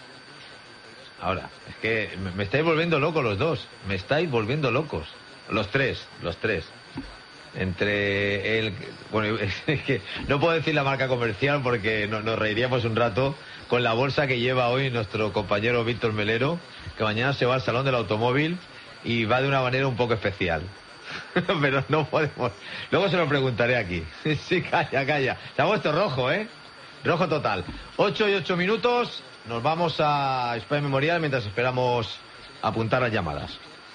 Ahora, es que me, me estáis volviendo locos los dos. Me estáis volviendo locos. Los tres, los tres. Entre el... Bueno, es que no puedo decir la marca comercial porque no- nos reiríamos un rato con la bolsa que lleva hoy nuestro compañero Víctor Melero, que mañana se va al Salón del Automóvil y va de una manera un poco especial. Pero no podemos... Luego se lo preguntaré aquí. Sí, calla, calla. Se ha puesto rojo, ¿eh? Rojo total. Ocho y ocho minutos. Nos vamos a España Memorial mientras esperamos apuntar las llamadas.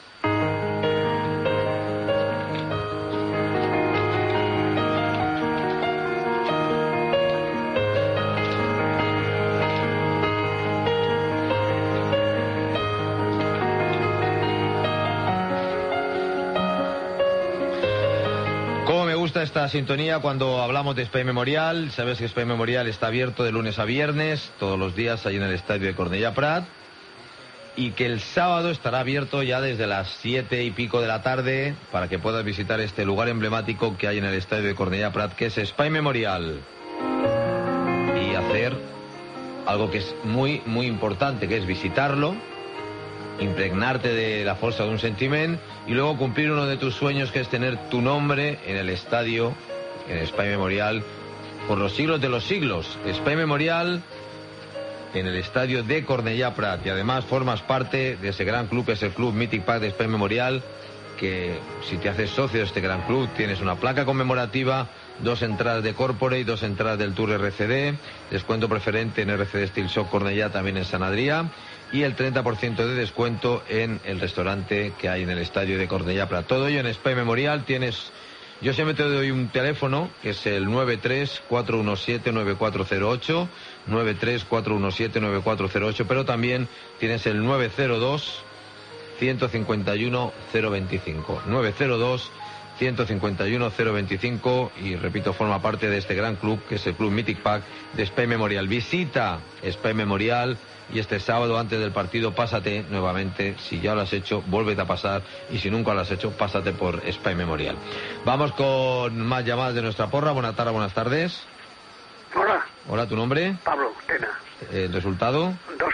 Cómo me gusta esta sintonía cuando hablamos de España Memorial. Sabes que España Memorial está abierto de lunes a viernes, todos los días, ahí en el estadio de Cornellà Prat. Y que el sábado estará abierto ya desde las siete y pico de la tarde para que puedas visitar este lugar emblemático que hay en el estadio de Cornellà Prat, que es España Memorial. Y hacer algo que es muy, muy importante, que es visitarlo, impregnarte de la fuerza de un sentimiento y luego cumplir uno de tus sueños, que es tener tu nombre en el estadio, en España Memorial, por los siglos de los siglos. España Memorial en el estadio de Cornellà Prat, y además formas parte de ese gran club, que es el Club Mític Pack de España Memorial, que si te haces socio de este gran club tienes una placa conmemorativa, dos entradas de Corpore y dos entradas del Tour R C D, descuento preferente en R C D Steel Shop Cornellà, también en Sant Adrià, y el treinta por ciento de descuento en el restaurante que hay en el estadio de Cornellà Prat. Todo ello en España Memorial. Tienes, yo siempre te doy un teléfono, que es el nueve tres cuatro uno siete nueve cuatro cero ocho, nueve tres cuatro uno siete nueve cuatro cero ocho, pero también tienes el nueve cero dos uno cinco uno cero veinticinco, nueve cero dos uno cinco uno cero veinticinco, y repito, forma parte de este gran club que es el Club Mític Pack de España Memorial. Visita España Memorial y este sábado antes del partido pásate nuevamente. Si ya lo has hecho, vuélvete a pasar, y si nunca lo has hecho, pásate por España Memorial. Vamos con más llamadas de nuestra porra. Buenas tardes, buenas tardes. Hola, Hola, ¿tu nombre? Pablo Tena. ¿El resultado? dos a dos.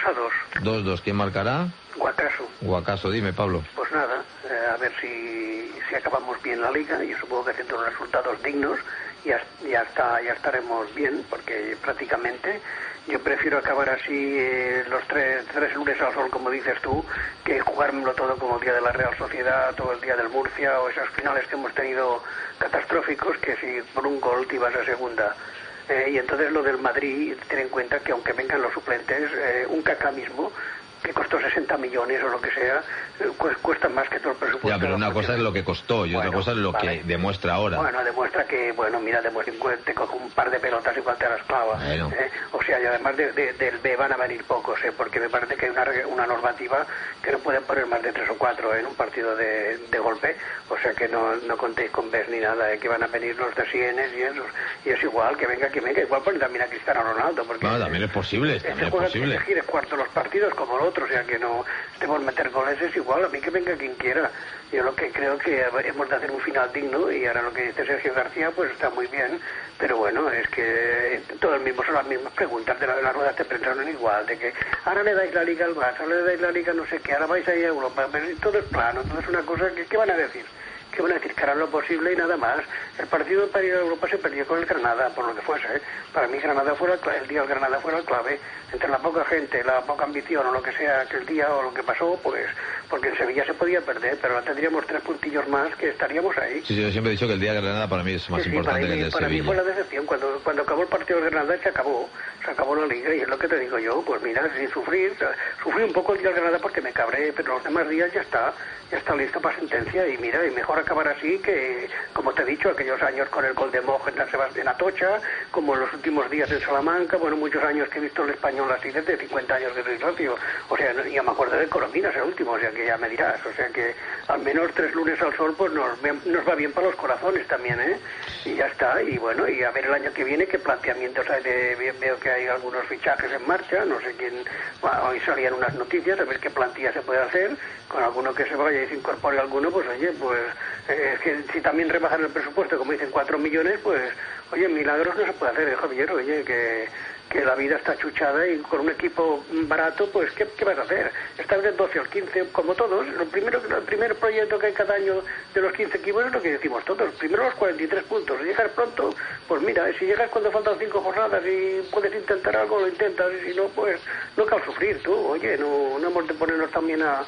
dos dos. ¿Quién marcará? Guacaso. Guacaso, dime, Pablo. Pues nada, eh, a ver si, si acabamos bien la liga. Yo supongo que haciendo unos resultados dignos ya, ya, está, ya estaremos bien, porque prácticamente yo prefiero acabar así eh, los tres, tres lunes al sol, como dices tú, que jugármelo todo como el día de la Real Sociedad, todo el día del Murcia, o esos finales que hemos tenido catastróficos, que si por un gol te ibas a segunda. Eh, y entonces lo del Madrid, ten en cuenta que aunque vengan los suplentes, eh, un Kaká mismo, que costó sesenta millones o lo que sea, cuesta más que todo el presupuesto. Ya, pero una cosa es lo que costó y bueno, otra cosa es lo vale. que demuestra ahora. Bueno, demuestra que, bueno, mira, demuestra que te coge un par de pelotas igual te las clava. Bueno. ¿eh? O sea, y además de, de, del B van a venir pocos, ¿eh? Porque me parece que hay una, una normativa que no pueden poner más de tres o cuatro ¿eh? en un partido de, de golpe. O sea que no, no contéis con B ni nada, ¿eh? Que van a venir los de Sienes y esos. Y es igual, que venga, que venga. Igual ponen también a Cristiano Ronaldo. Porque no, también es posible, también es posible. Elegir cuarto los partidos como los otro, o sea que no estemos meter goles es igual, a mí que venga quien quiera. Yo lo que creo que hemos de hacer un final digno, y ahora lo que dice Sergio García pues está muy bien, pero bueno, es que todo el mismo son las mismas preguntas de, la, de las ruedas de prensa, no igual, de que ahora le dais la liga al Barça, ahora le dais la liga no sé qué, ahora vais a ir a Europa, pero todo es plano, todo es una cosa que, ¿qué van a decir? Que van a decir que harán lo posible y nada más. El partido para ir a Europa se perdió con el Granada, por lo que fuese. ¿eh? Para mí Granada fuera el día del Granada fuera el clave. Entre la poca gente, la poca ambición o lo que sea aquel día o lo que pasó, pues porque en Sevilla se podía perder, pero ahora tendríamos tres puntillos más que estaríamos ahí. Sí, sí, yo siempre he dicho que el día de Granada para mí es más sí, sí, importante que el de para Sevilla. Para mí fue la decepción. Cuando, cuando acabó el partido de Granada se acabó. Se acabó la liga y es lo que te digo yo. Pues mira, sin sufrir. Sufrí un poco el día de Granada porque me cabré, pero los demás días ya está. Ya está listo para sentencia y mira, y mejor acabar así que, como te he dicho, aquellos años con el gol de Moj en San Sebastián Atocha, como los últimos días en Salamanca, bueno, muchos años que he visto el español así desde cincuenta años de socio, o sea, ya me acuerdo de Corominas el último, o sea, que ya me dirás, o sea, que al menos tres lunes al sol, pues nos, nos va bien para los corazones también, ¿eh? Y ya está, y bueno, y a ver el año que viene qué planteamientos hay de, veo que hay algunos fichajes en marcha, no sé quién, bueno, hoy salían unas noticias, a ver qué plantilla se puede hacer, con alguno que se vaya y se incorpore alguno, pues oye, pues eh, es que si también rebajan el presupuesto, como dicen, cuatro millones, pues oye, milagros no se puede hacer, ¿eh, Javier? Oye, que, que la vida está chuchada y con un equipo barato, pues ¿qué, qué vas a hacer? Estás del doce al quince, como todos. Lo primero, el primer proyecto que hay cada año de los quince equipos es lo que decimos todos. Primero los cuarenta y tres puntos. Si llegas pronto, pues mira, si llegas cuando faltan cinco jornadas y puedes intentar algo, lo intentas. Y si no, pues no cal sufrir tú. Oye, no, no hemos de ponernos también a...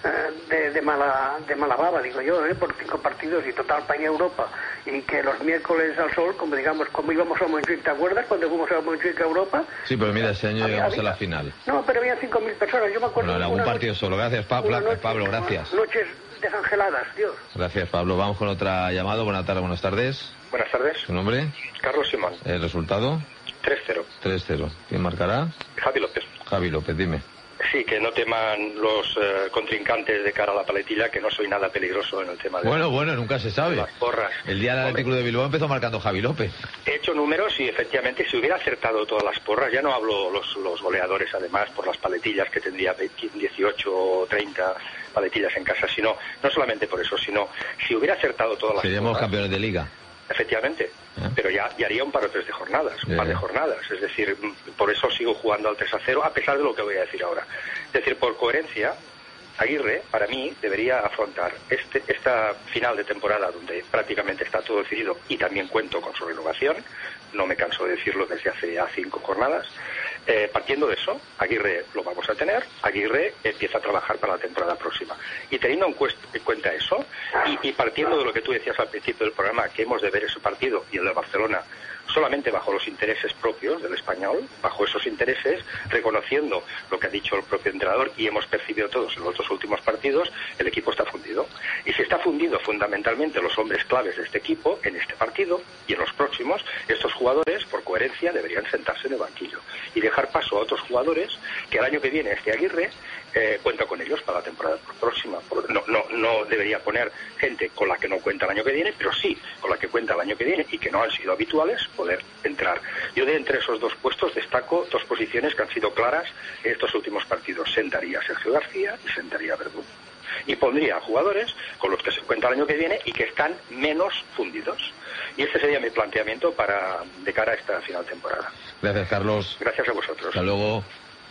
De, de mala de mala baba, digo yo, ¿eh? Por cinco partidos y total para ir a Europa. Y que los miércoles al sol, como digamos, como íbamos a Montjuic, ¿te acuerdas? Cuando fuimos a Montjuic a Europa. Sí, pero mira, este año llegamos a la final. No, pero había cinco mil personas, yo me acuerdo. Bueno, en algún partido solo. Gracias, Pablo, noche, Pablo, gracias. Noches desangeladas, Dios. Gracias, Pablo. Vamos con otra llamada. Buenas tardes, buenas tardes. Buenas tardes. ¿Su nombre? Carlos Simón. ¿El resultado? tres cero. tres cero. ¿Quién marcará? Javi López. Javi López, dime. Sí, que no teman los eh, contrincantes de cara a la paletilla, que no soy nada peligroso en el tema de... Bueno, bueno, nunca se sabe. Las porras. El día del Atlético de Bilbao empezó marcando Javi López. He hecho números y efectivamente si hubiera acertado todas las porras, ya no hablo los, los goleadores además por las paletillas que tendría dieciocho o treinta paletillas en casa, sino, no solamente por eso, sino si hubiera acertado todas las Seríamos porras... campeones de liga. Efectivamente, ¿Eh? pero ya, ya haría un par o tres de jornadas, un yeah. par de jornadas, es decir, por eso sigo jugando al tres a cero, a pesar de lo que voy a decir ahora. Es decir, por coherencia, Aguirre, para mí, debería afrontar este, esta final de temporada donde prácticamente está todo decidido y también cuento con su renovación, no me canso de decirlo desde hace ya cinco jornadas. Eh, partiendo de eso, Aguirre lo vamos a tener, Aguirre empieza a trabajar para la temporada próxima. Y teniendo en, en cuenta eso, y, y partiendo de lo que tú decías al principio del programa, que hemos de ver ese partido y el de Barcelona solamente bajo los intereses propios del español, bajo esos intereses, reconociendo lo que ha dicho el propio entrenador y hemos percibido todos en los dos últimos partidos, el equipo está fundido. Y si está fundido fundamentalmente los hombres claves de este equipo, en este partido y en los próximos, estos jugadores, por coherencia, deberían sentarse en el banquillo y dejar paso a otros jugadores que el año que viene este Aguirre eh, cuenta con ellos para la temporada próxima. No, no, no debería poner gente con la que no cuenta el año que viene, pero sí con la que cuenta el año que viene y que no han sido habituales, poder entrar. Yo de entre esos dos puestos destaco dos posiciones que han sido claras en estos últimos partidos. Sentaría a Sergio García y sentaría a Verdú. Y pondría a jugadores con los que se cuenta el año que viene y que están menos fundidos. Y este sería mi planteamiento para de cara a esta final temporada. Gracias, Carlos. Gracias a vosotros. Hasta luego.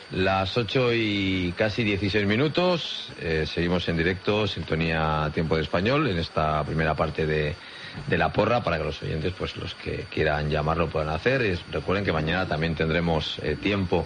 Las ocho y casi dieciséis minutos, eh, seguimos en directo, sintonía Tiempo de Español, en esta primera parte de, de la porra, para que los oyentes, pues los que quieran llamarlo puedan hacer. Es, recuerden que mañana también tendremos eh, tiempo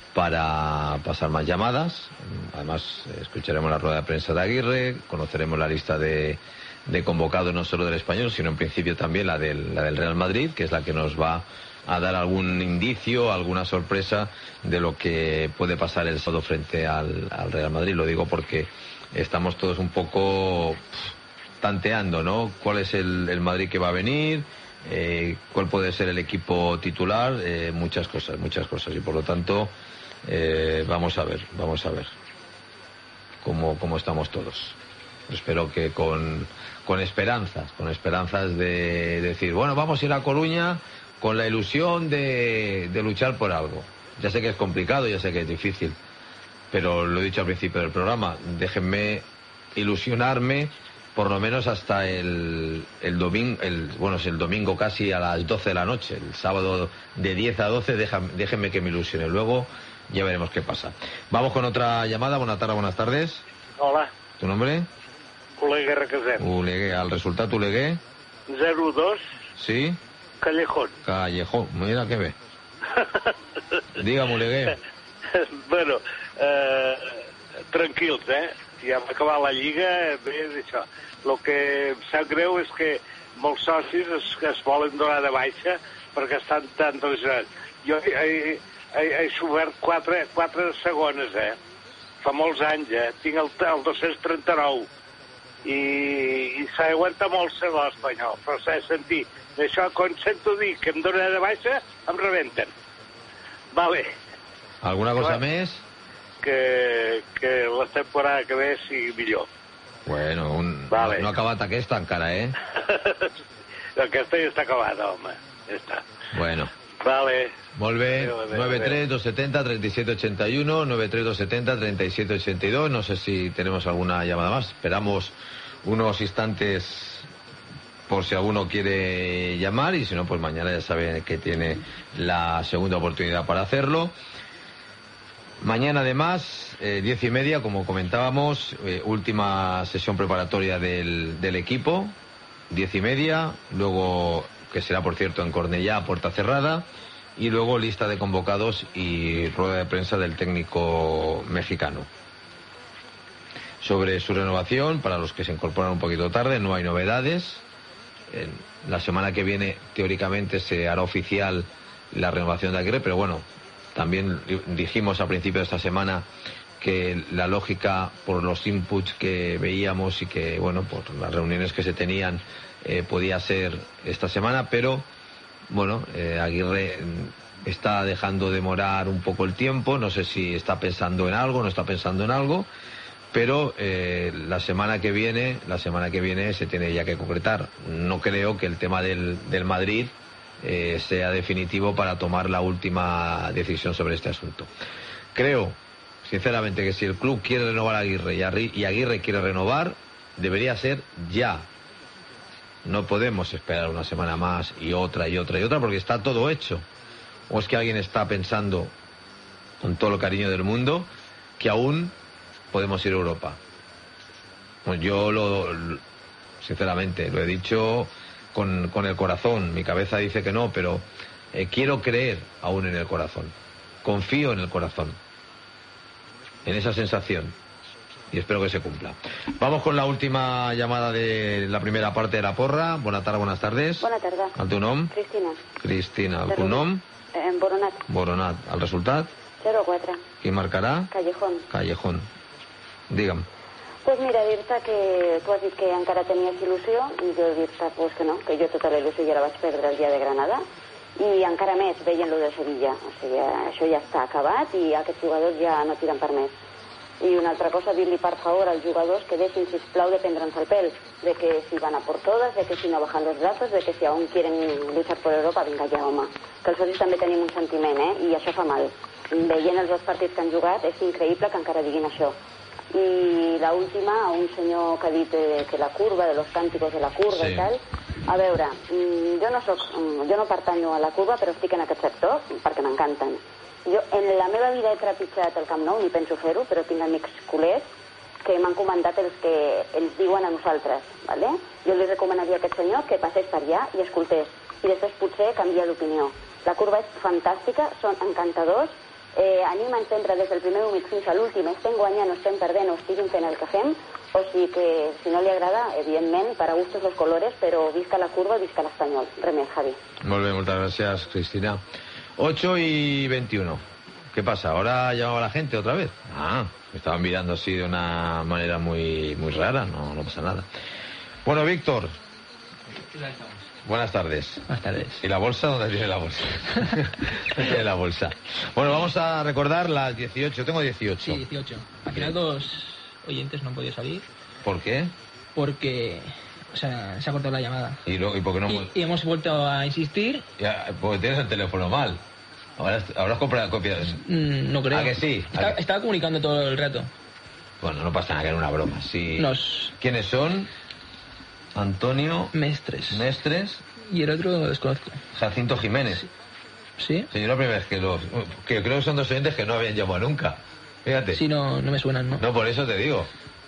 para pasar más llamadas. Además, eh, escucharemos la rueda de prensa de Aguirre, conoceremos la lista de, de convocados no solo del Español, sino en principio también la del, la del Real Madrid, que es la que nos va a dar algún indicio, alguna sorpresa de lo que puede pasar el sábado frente al, al Real Madrid. Lo digo porque estamos todos un poco pff, tanteando, ¿no? ¿Cuál es el, el Madrid que va a venir? Eh, ¿Cuál puede ser el equipo titular? Eh, muchas cosas, muchas cosas. Y por lo tanto, eh, vamos a ver, vamos a ver cómo, cómo estamos todos. Espero que con, con esperanzas, con esperanzas de decir, bueno, vamos a ir a Coruña con la ilusión de, de luchar por algo. Ya sé que es complicado, ya sé que es difícil, pero lo he dicho al principio del programa, déjenme ilusionarme por lo menos hasta el, el domingo, el, bueno, es el domingo casi a las doce de la noche, el sábado de diez a doce, déjame, déjenme que me ilusione, luego ya veremos qué pasa. Vamos con otra llamada. Buenas tardes, buenas tardes. Hola. ¿Tu nombre? Oleguer Requesem. Oleguer, al resultado Oleguer. cero dos. Sí. Callejón. Callejón, mira que ve. Digue'm, Oleguer. Bueno, eh, tranquils, eh? Ja va acabar la Lliga, bé, això. El que em sap greu és que molts socis es, es volen donar de baixa perquè estan tan lesionats. Jo he, he, he, he subert quatre, quatre segones, eh? Fa molts anys, eh? Tinc el, el dos-cents trenta-nou. I, i s'aguanta molt ser l'Espanyol, però s'ha de sentir. D'això, quan sento dir que em donen de baixa, em rebenten. Vale. Alguna cosa Clar, més? Que, que la temporada que ve sigui millor. Bueno, un, Vale. no, no ha acabat aquesta encara, eh? Aquesta ja està acabada, home. Ja està. Bueno. Vale. Molt bé, Adéu, adéu, nueve adéu. tres dos setenta treinta y siete ochenta y uno, nueve tres dos setenta treinta y siete ochenta y dos. No sé si tenemos alguna llamada más. Esperamos unos instantes por si alguno quiere llamar, y si no, pues mañana ya saben que tiene la segunda oportunidad para hacerlo. Mañana, además, eh, diez y media, como comentábamos, eh, última sesión preparatoria del, del equipo, diez y media, luego, que será, por cierto, en Cornellá, a puerta cerrada, y luego lista de convocados y rueda de prensa del técnico mexicano. Sobre su renovación, para los que se incorporan un poquito tarde, no hay novedades. En la semana que viene, teóricamente, se hará oficial la renovación de Aguirre, pero bueno, también dijimos a principio de esta semana que la lógica, por los inputs que veíamos y que, bueno, por las reuniones que se tenían, eh, podía ser esta semana, pero, bueno, eh, Aguirre está dejando demorar un poco el tiempo, no sé si está pensando en algo, no está pensando en algo, pero eh, la semana que viene, la semana que viene se tiene ya que concretar. No creo que el tema del, del Madrid eh, sea definitivo para tomar la última decisión sobre este asunto. Creo, sinceramente, que si el club quiere renovar a Aguirre y Aguirre, y Aguirre quiere renovar, debería ser ya. No podemos esperar una semana más y otra y otra y otra, porque está todo hecho. ¿O es que alguien está pensando, con todo el cariño del mundo, que aún podemos ir a Europa? Pues yo lo, sinceramente, lo he dicho con, con el corazón. Mi cabeza dice que no, pero eh, quiero creer aún en el corazón. Confío en el corazón, en esa sensación, y espero que se cumpla. Vamos con la última llamada de la primera parte de la porra. Buenas tardes, buenas tardes. Bona tarda. El teu nom? Cristina. Cristina. El De teu Rubí. nom? En Boronat. Boronat. El resultat? zero quatre. Qui marcarà? Callejón. Callejón. Digue'm. Pues mira, dir-te que tu has dit que encara tenies il·lusió, i jo dir-te pues, que no, que jo tota la il·lusió ja la vaig perdre el dia de Granada, i encara més veient lo de Sevilla. O sigui, això ja està acabat i aquests jugadors ja no tiren per més. I una altra cosa, dir-li per favor als jugadors que deixin, sisplau, de prendre'ns el pèl, de que si van a por todas, de que si no bajan los brazos, de que si aún quieren luchar por Europa, vinga ja, home. Que els socis també tenim un sentiment, eh? I això fa mal. Veient els dos partits que han jugat, és increïble que encara diguin això. I la última, a un senyor que ha dit eh, que la curva, de los cànticos de la curva Sí. i tal. A veure, mm, jo no soc, mm, jo no pertanyo a la curva, però estic en aquest sector perquè m'encanten. Jo en la meva vida he trepitjat el Camp Nou, ni penso fer-ho, però tinc amics culers que m'han comentat els que ens diuen a nosaltres, ¿vale? Jo li recomanaria a aquest senyor que passés per allà i escoltés, i després potser canvia d'opinió. La curva és fantàstica, són encantadors, eh, animen sempre des del primer minut fins a l'últim, estem guanyant o estem perdent o estiguin fent el que fem, o sigui que si no li agrada, evidentment, para gustos los colores, però visca la curva, visca l'Espanyol. Res més, Javi. Muy bien, muchas gracias, Cristina. ocho y veintiuno. ¿Qué pasa? ¿Ahora llamaba la gente otra vez? Ah, me estaban mirando así de una manera muy, muy rara. No, no pasa nada. Bueno, Víctor. Buenas tardes. Buenas tardes. ¿Y la bolsa? ¿Dónde tiene la bolsa? ¿Dónde tiene la bolsa? Bueno, vamos a recordar las dieciocho. Tengo dieciocho. Sí, dieciocho. Al final dos oyentes no han podido salir ¿Por qué? porque, o sea, se ha cortado la llamada. ¿Y, lo, y por qué no? Y, y hemos vuelto a insistir. Ya, porque tienes el teléfono mal. Ahora habrás comprado copias. Mm, no creo. ¿A que sí? ¿A Está- que- Estaba comunicando todo el rato. Bueno, no pasa nada, que era una broma. Sí. Nos- ¿Quiénes son? Antonio Mestres. Mestres. Y el otro lo desconozco. Jacinto Jiménez. ¿Sí? Sí, yo la primera vez que los... Que creo que son dos oyentes que no habían llamado nunca. Fíjate. Sí, no, no me suenan, ¿no? No, por eso te digo.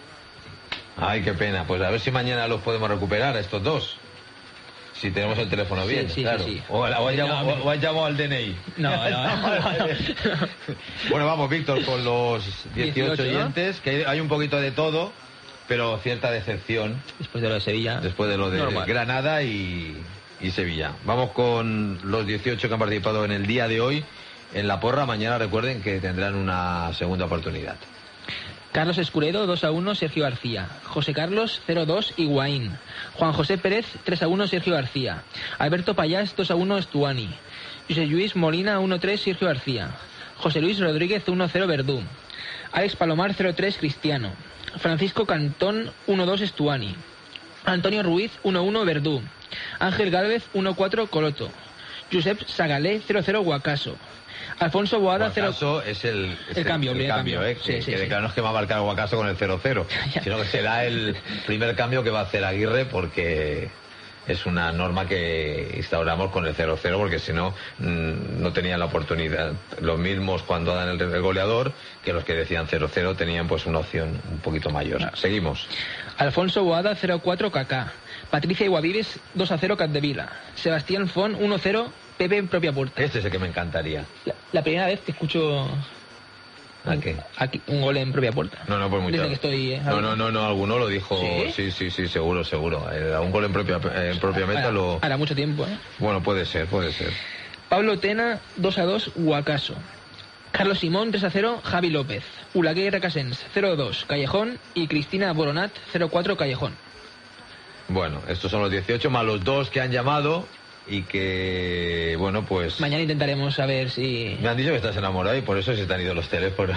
Ay, qué pena. Pues a ver si mañana los podemos recuperar a estos dos. Si tenemos el teléfono Sí, bien, sí, claro. sí, sí. O, o has No, llamado, me- o has llamado al D N I. No, no, no, no. Bueno, vamos, Víctor, con los dieciocho, dieciocho, ¿no? oyentes, que hay, hay un poquito de todo, pero cierta decepción. Después de lo de Sevilla. Después de lo de Normal. Granada y, y Sevilla. Vamos con los dieciocho que han participado en el día de hoy en la porra. Mañana recuerden que tendrán una segunda oportunidad. Carlos Escuredo, dos a uno, Sergio García. José Carlos, cero a dos, Higuaín. Juan José Pérez, tres a uno, Sergio García. Alberto Payás, dos a uno, Estuani. José Luis Molina, uno a tres, Sergio García. José Luis Rodríguez, uno a cero, Verdú. Alex Palomar, cero a tres, Cristiano. Francisco Cantón, uno a dos, Estuani. Antonio Ruiz, uno a uno, Verdú. Ángel Gálvez, uno a cuatro, Coloto. Josep Sagalé, cero a cero, Guacaso. Alfonso Boada, cero... Guacaso es el, es El cambio, el, el cambio, cambio. ¿eh? Sí, que, sí, que sí. claro, no es que va a marcar Guacaso con el cero cero, sino que será el primer cambio que va a hacer Aguirre, porque es una norma que instauramos con el cero cero, porque si no, mmm, no tenían la oportunidad. Los mismos cuando dan el, el goleador, que los que decían cero cero tenían pues una opción un poquito mayor. Seguimos. Alfonso Boada, cero a cuatro, Kaká. Patricia Iguavives, dos a cero, Capdevila. Sebastián Fon, uno a cero, Pepe en propia puerta. Este es el que me encantaría. La, la primera vez que escucho ¿A qué? aquí un gol en propia puerta. No, no, pues mucho. Desde que estoy... eh, No, no, no, no, alguno lo dijo. ¿Sí? Sí, sí, sí, seguro, seguro. Eh, un gol en propia, en propia meta Hará, lo... hará mucho tiempo, ¿eh? Bueno, puede ser, puede ser. Pablo Tena, dos a dos, Guacaso. Carlos Simón, tres a cero, Javi López. Ulagué Recasens, cero a dos, Callejón. Y Cristina Boronat, cero a cuatro, Callejón. Bueno, estos son los dieciocho más los dos que han llamado y que, bueno, pues... Mañana intentaremos saber si... Me han dicho que estás enamorado y por eso se te han ido los teléfonos.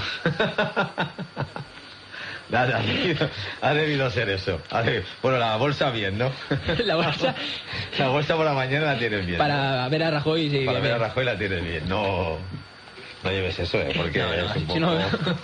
Nada, ha debido, ha debido ser eso. Ha debido- Bueno, la bolsa bien, ¿no? La bolsa... La bolsa por la mañana la tienes bien. Para ver a Rajoy, sí. Para bien, ver a bien. Rajoy la tienes bien. No, no lleves eso, ¿eh? Porque No, no, es un si poco... no-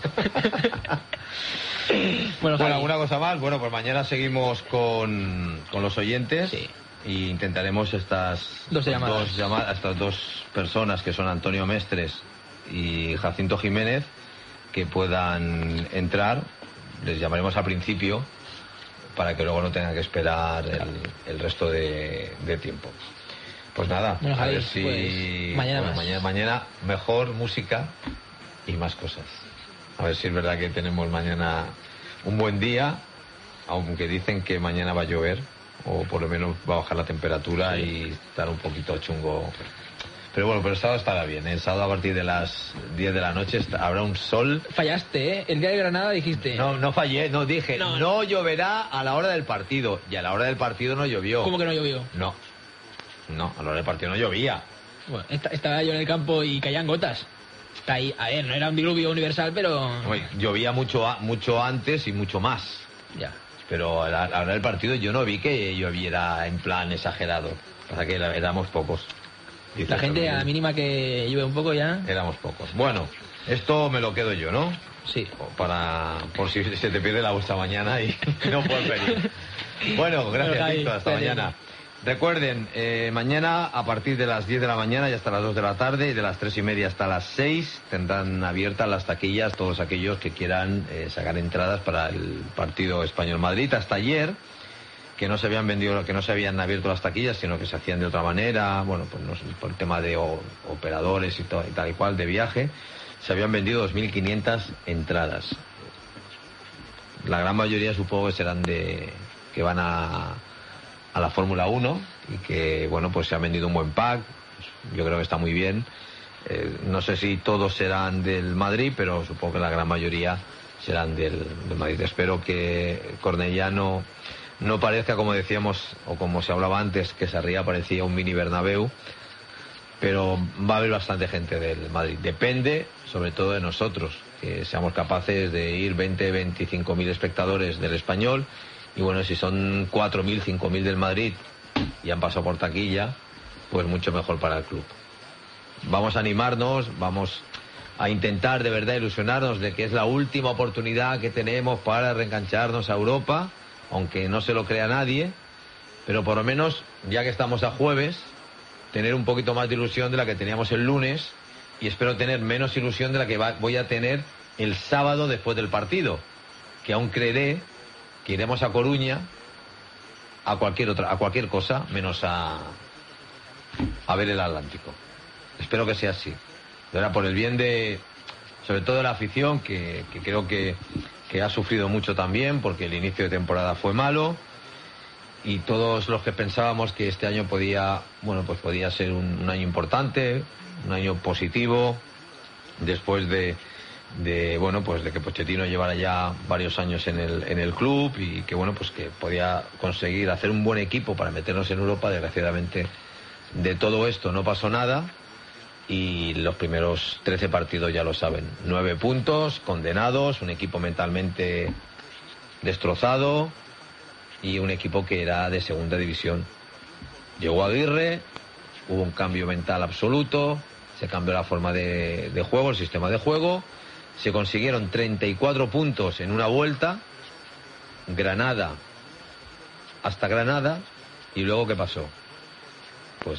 Bueno, Javi. ¿alguna cosa más? Bueno, pues mañana seguimos con, con los oyentes y intentaremos estas Dos llamadas. dos llama- estas dos personas que son Antonio Mestres y Jacinto Jiménez que puedan entrar. Les llamaremos al principio para que luego no tengan que esperar el, el resto de, de tiempo. Pues nada, Bueno, a Javi, ver si pues, mañana bueno, más. mañana, mañana mejor música y más cosas. A ver si es verdad que tenemos mañana un buen día, aunque dicen que mañana va a llover, o por lo menos va a bajar la temperatura y estar un poquito chungo. Pero bueno, pero el sábado estará bien, ¿eh? El sábado a partir de las diez de la noche está- habrá un sol. Fallaste, ¿eh? El día de Granada dijiste... No, no fallé, no, dije, No, no, lloverá a la hora del partido. Y a la hora del partido no llovió. ¿Cómo que no llovió? No, no, a la hora del partido no llovía. Bueno, esta- estaba yo en el campo y caían gotas. Está ahí, a ver, no era un diluvio universal, pero... Oye, llovía mucho, a- mucho antes y mucho más. Ya. Pero a la, a la hora del partido yo no vi que lloviera en plan exagerado. Pasa que era- éramos pocos. Dice La gente todo el a la mundo. mínima que llueve un poco ya... Éramos pocos. Bueno, Esto me lo quedo yo, ¿no? Sí. Para, por si se te pierde la bolsa mañana y no puedes venir. Bueno, gracias, Víctor. Hasta mañana. Recuerden, eh, mañana a partir de las diez de la mañana y hasta las dos de la tarde y de las tres y media hasta las seis tendrán abiertas las taquillas todos aquellos que quieran eh, sacar entradas para el partido Español-Madrid. Hasta ayer, que no se habían vendido, que no se habían abierto las taquillas, sino que se hacían de otra manera, bueno, pues no sé, por el tema de o, operadores y, todo, y tal y cual, de viaje, se habían vendido dos mil quinientas entradas. La gran mayoría supongo que serán de que van a a la Fórmula uno y que, bueno, pues se ha vendido un buen pack. Yo creo que está muy bien. Eh, no sé si todos serán del Madrid, pero supongo que la gran mayoría serán del, del Madrid. Espero que Cornellá no, no parezca, como decíamos, o como se hablaba antes, que Sarriá parecía un mini Bernabéu, pero va a haber bastante gente del Madrid. Depende, sobre todo, de nosotros, que seamos capaces de ir veinte, veinticinco mil espectadores del Español. Y bueno, si son cuatro mil, cinco mil del Madrid y han pasado por taquilla, pues mucho mejor para el club. Vamos a animarnos, vamos a intentar de verdad ilusionarnos de que es la última oportunidad que tenemos para reengancharnos a Europa, aunque no se lo crea nadie, pero por lo menos, ya que estamos a jueves, tener un poquito más de ilusión de la que teníamos el lunes y espero tener menos ilusión de la que va, voy a tener el sábado después del partido, que aún creeré que iremos a Coruña a cualquier otra, a cualquier cosa menos a a ver el Atlántico. Espero que sea así. Era por el bien de, sobre todo de la afición, que, que creo que, que ha sufrido mucho también, porque el inicio de temporada fue malo, y todos los que pensábamos que este año podía, bueno, pues podía ser un, un año importante, un año positivo, después de de bueno pues de que Pochettino llevara ya varios años en el en el club y que bueno pues que podía conseguir hacer un buen equipo para meternos en Europa. Desgraciadamente de todo esto no pasó nada y los primeros trece partidos ya lo saben, nueve puntos condenados, un equipo mentalmente destrozado y un equipo que era de segunda división. Llegó Aguirre, hubo un cambio mental absoluto, se cambió la forma de, de juego, el sistema de juego. Se consiguieron treinta y cuatro puntos en una vuelta, Granada hasta Granada, y luego ¿qué pasó? Pues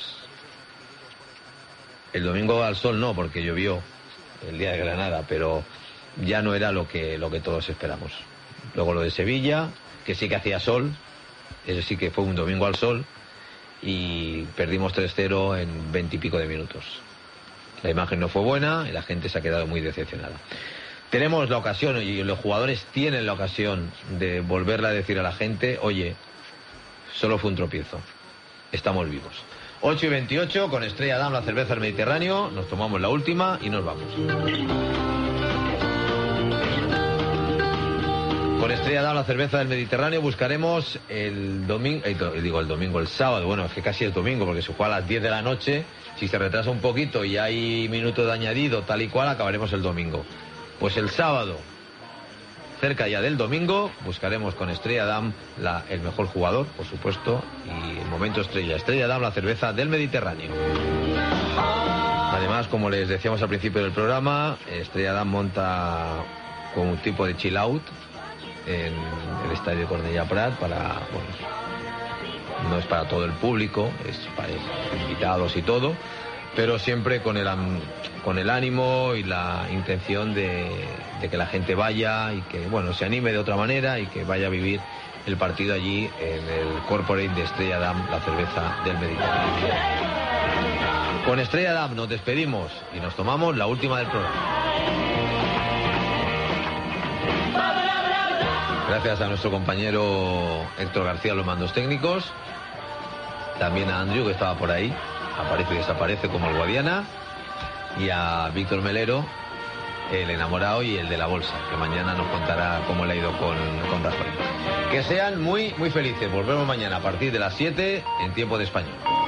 el domingo al sol no, porque llovió el día de Granada, pero ya no era lo que, lo que todos esperamos. Luego lo de Sevilla, que sí que hacía sol, ese sí que fue un domingo al sol, y perdimos tres cero en veinte y pico de minutos. La imagen no fue buena y la gente se ha quedado muy decepcionada. Tenemos la ocasión, y los jugadores tienen la ocasión de volverle a decir a la gente, oye, solo fue un tropiezo, estamos vivos. ocho y veintiocho, con Estrella Damm, la cerveza del Mediterráneo, nos tomamos la última y nos vamos. Con Estrella Damm, la cerveza del Mediterráneo, buscaremos el domingo, eh, digo el domingo, el sábado, bueno, es que casi es domingo, porque se juega a las diez de la noche, si se retrasa un poquito y hay minuto de añadido, tal y cual, acabaremos el domingo. Pues el sábado, cerca ya del domingo, buscaremos con Estrella Damm la, el mejor jugador, por supuesto, y el momento estrella. Estrella Damm, la cerveza del Mediterráneo. Además, como les decíamos al principio del programa, Estrella Damm monta con un tipo de chill out en el estadio Cornellà Prat para, bueno, no es para todo el público, es para invitados y todo, pero siempre con el con el ánimo y la intención de, de que la gente vaya y que, bueno, se anime de otra manera y que vaya a vivir el partido allí en el corporate de Estrella Damm, la cerveza del Mediterráneo. Con Estrella Damm nos despedimos y nos tomamos la última del programa. Gracias a nuestro compañero Héctor García, los mandos técnicos. También a Andrew, que estaba por ahí, aparece y desaparece como el Guadiana. Y a Víctor Melero, el enamorado y el de la bolsa, que mañana nos contará cómo le ha ido con, con Rajoy. Que sean muy, muy felices. Volvemos mañana a partir de las siete en tiempo de Español.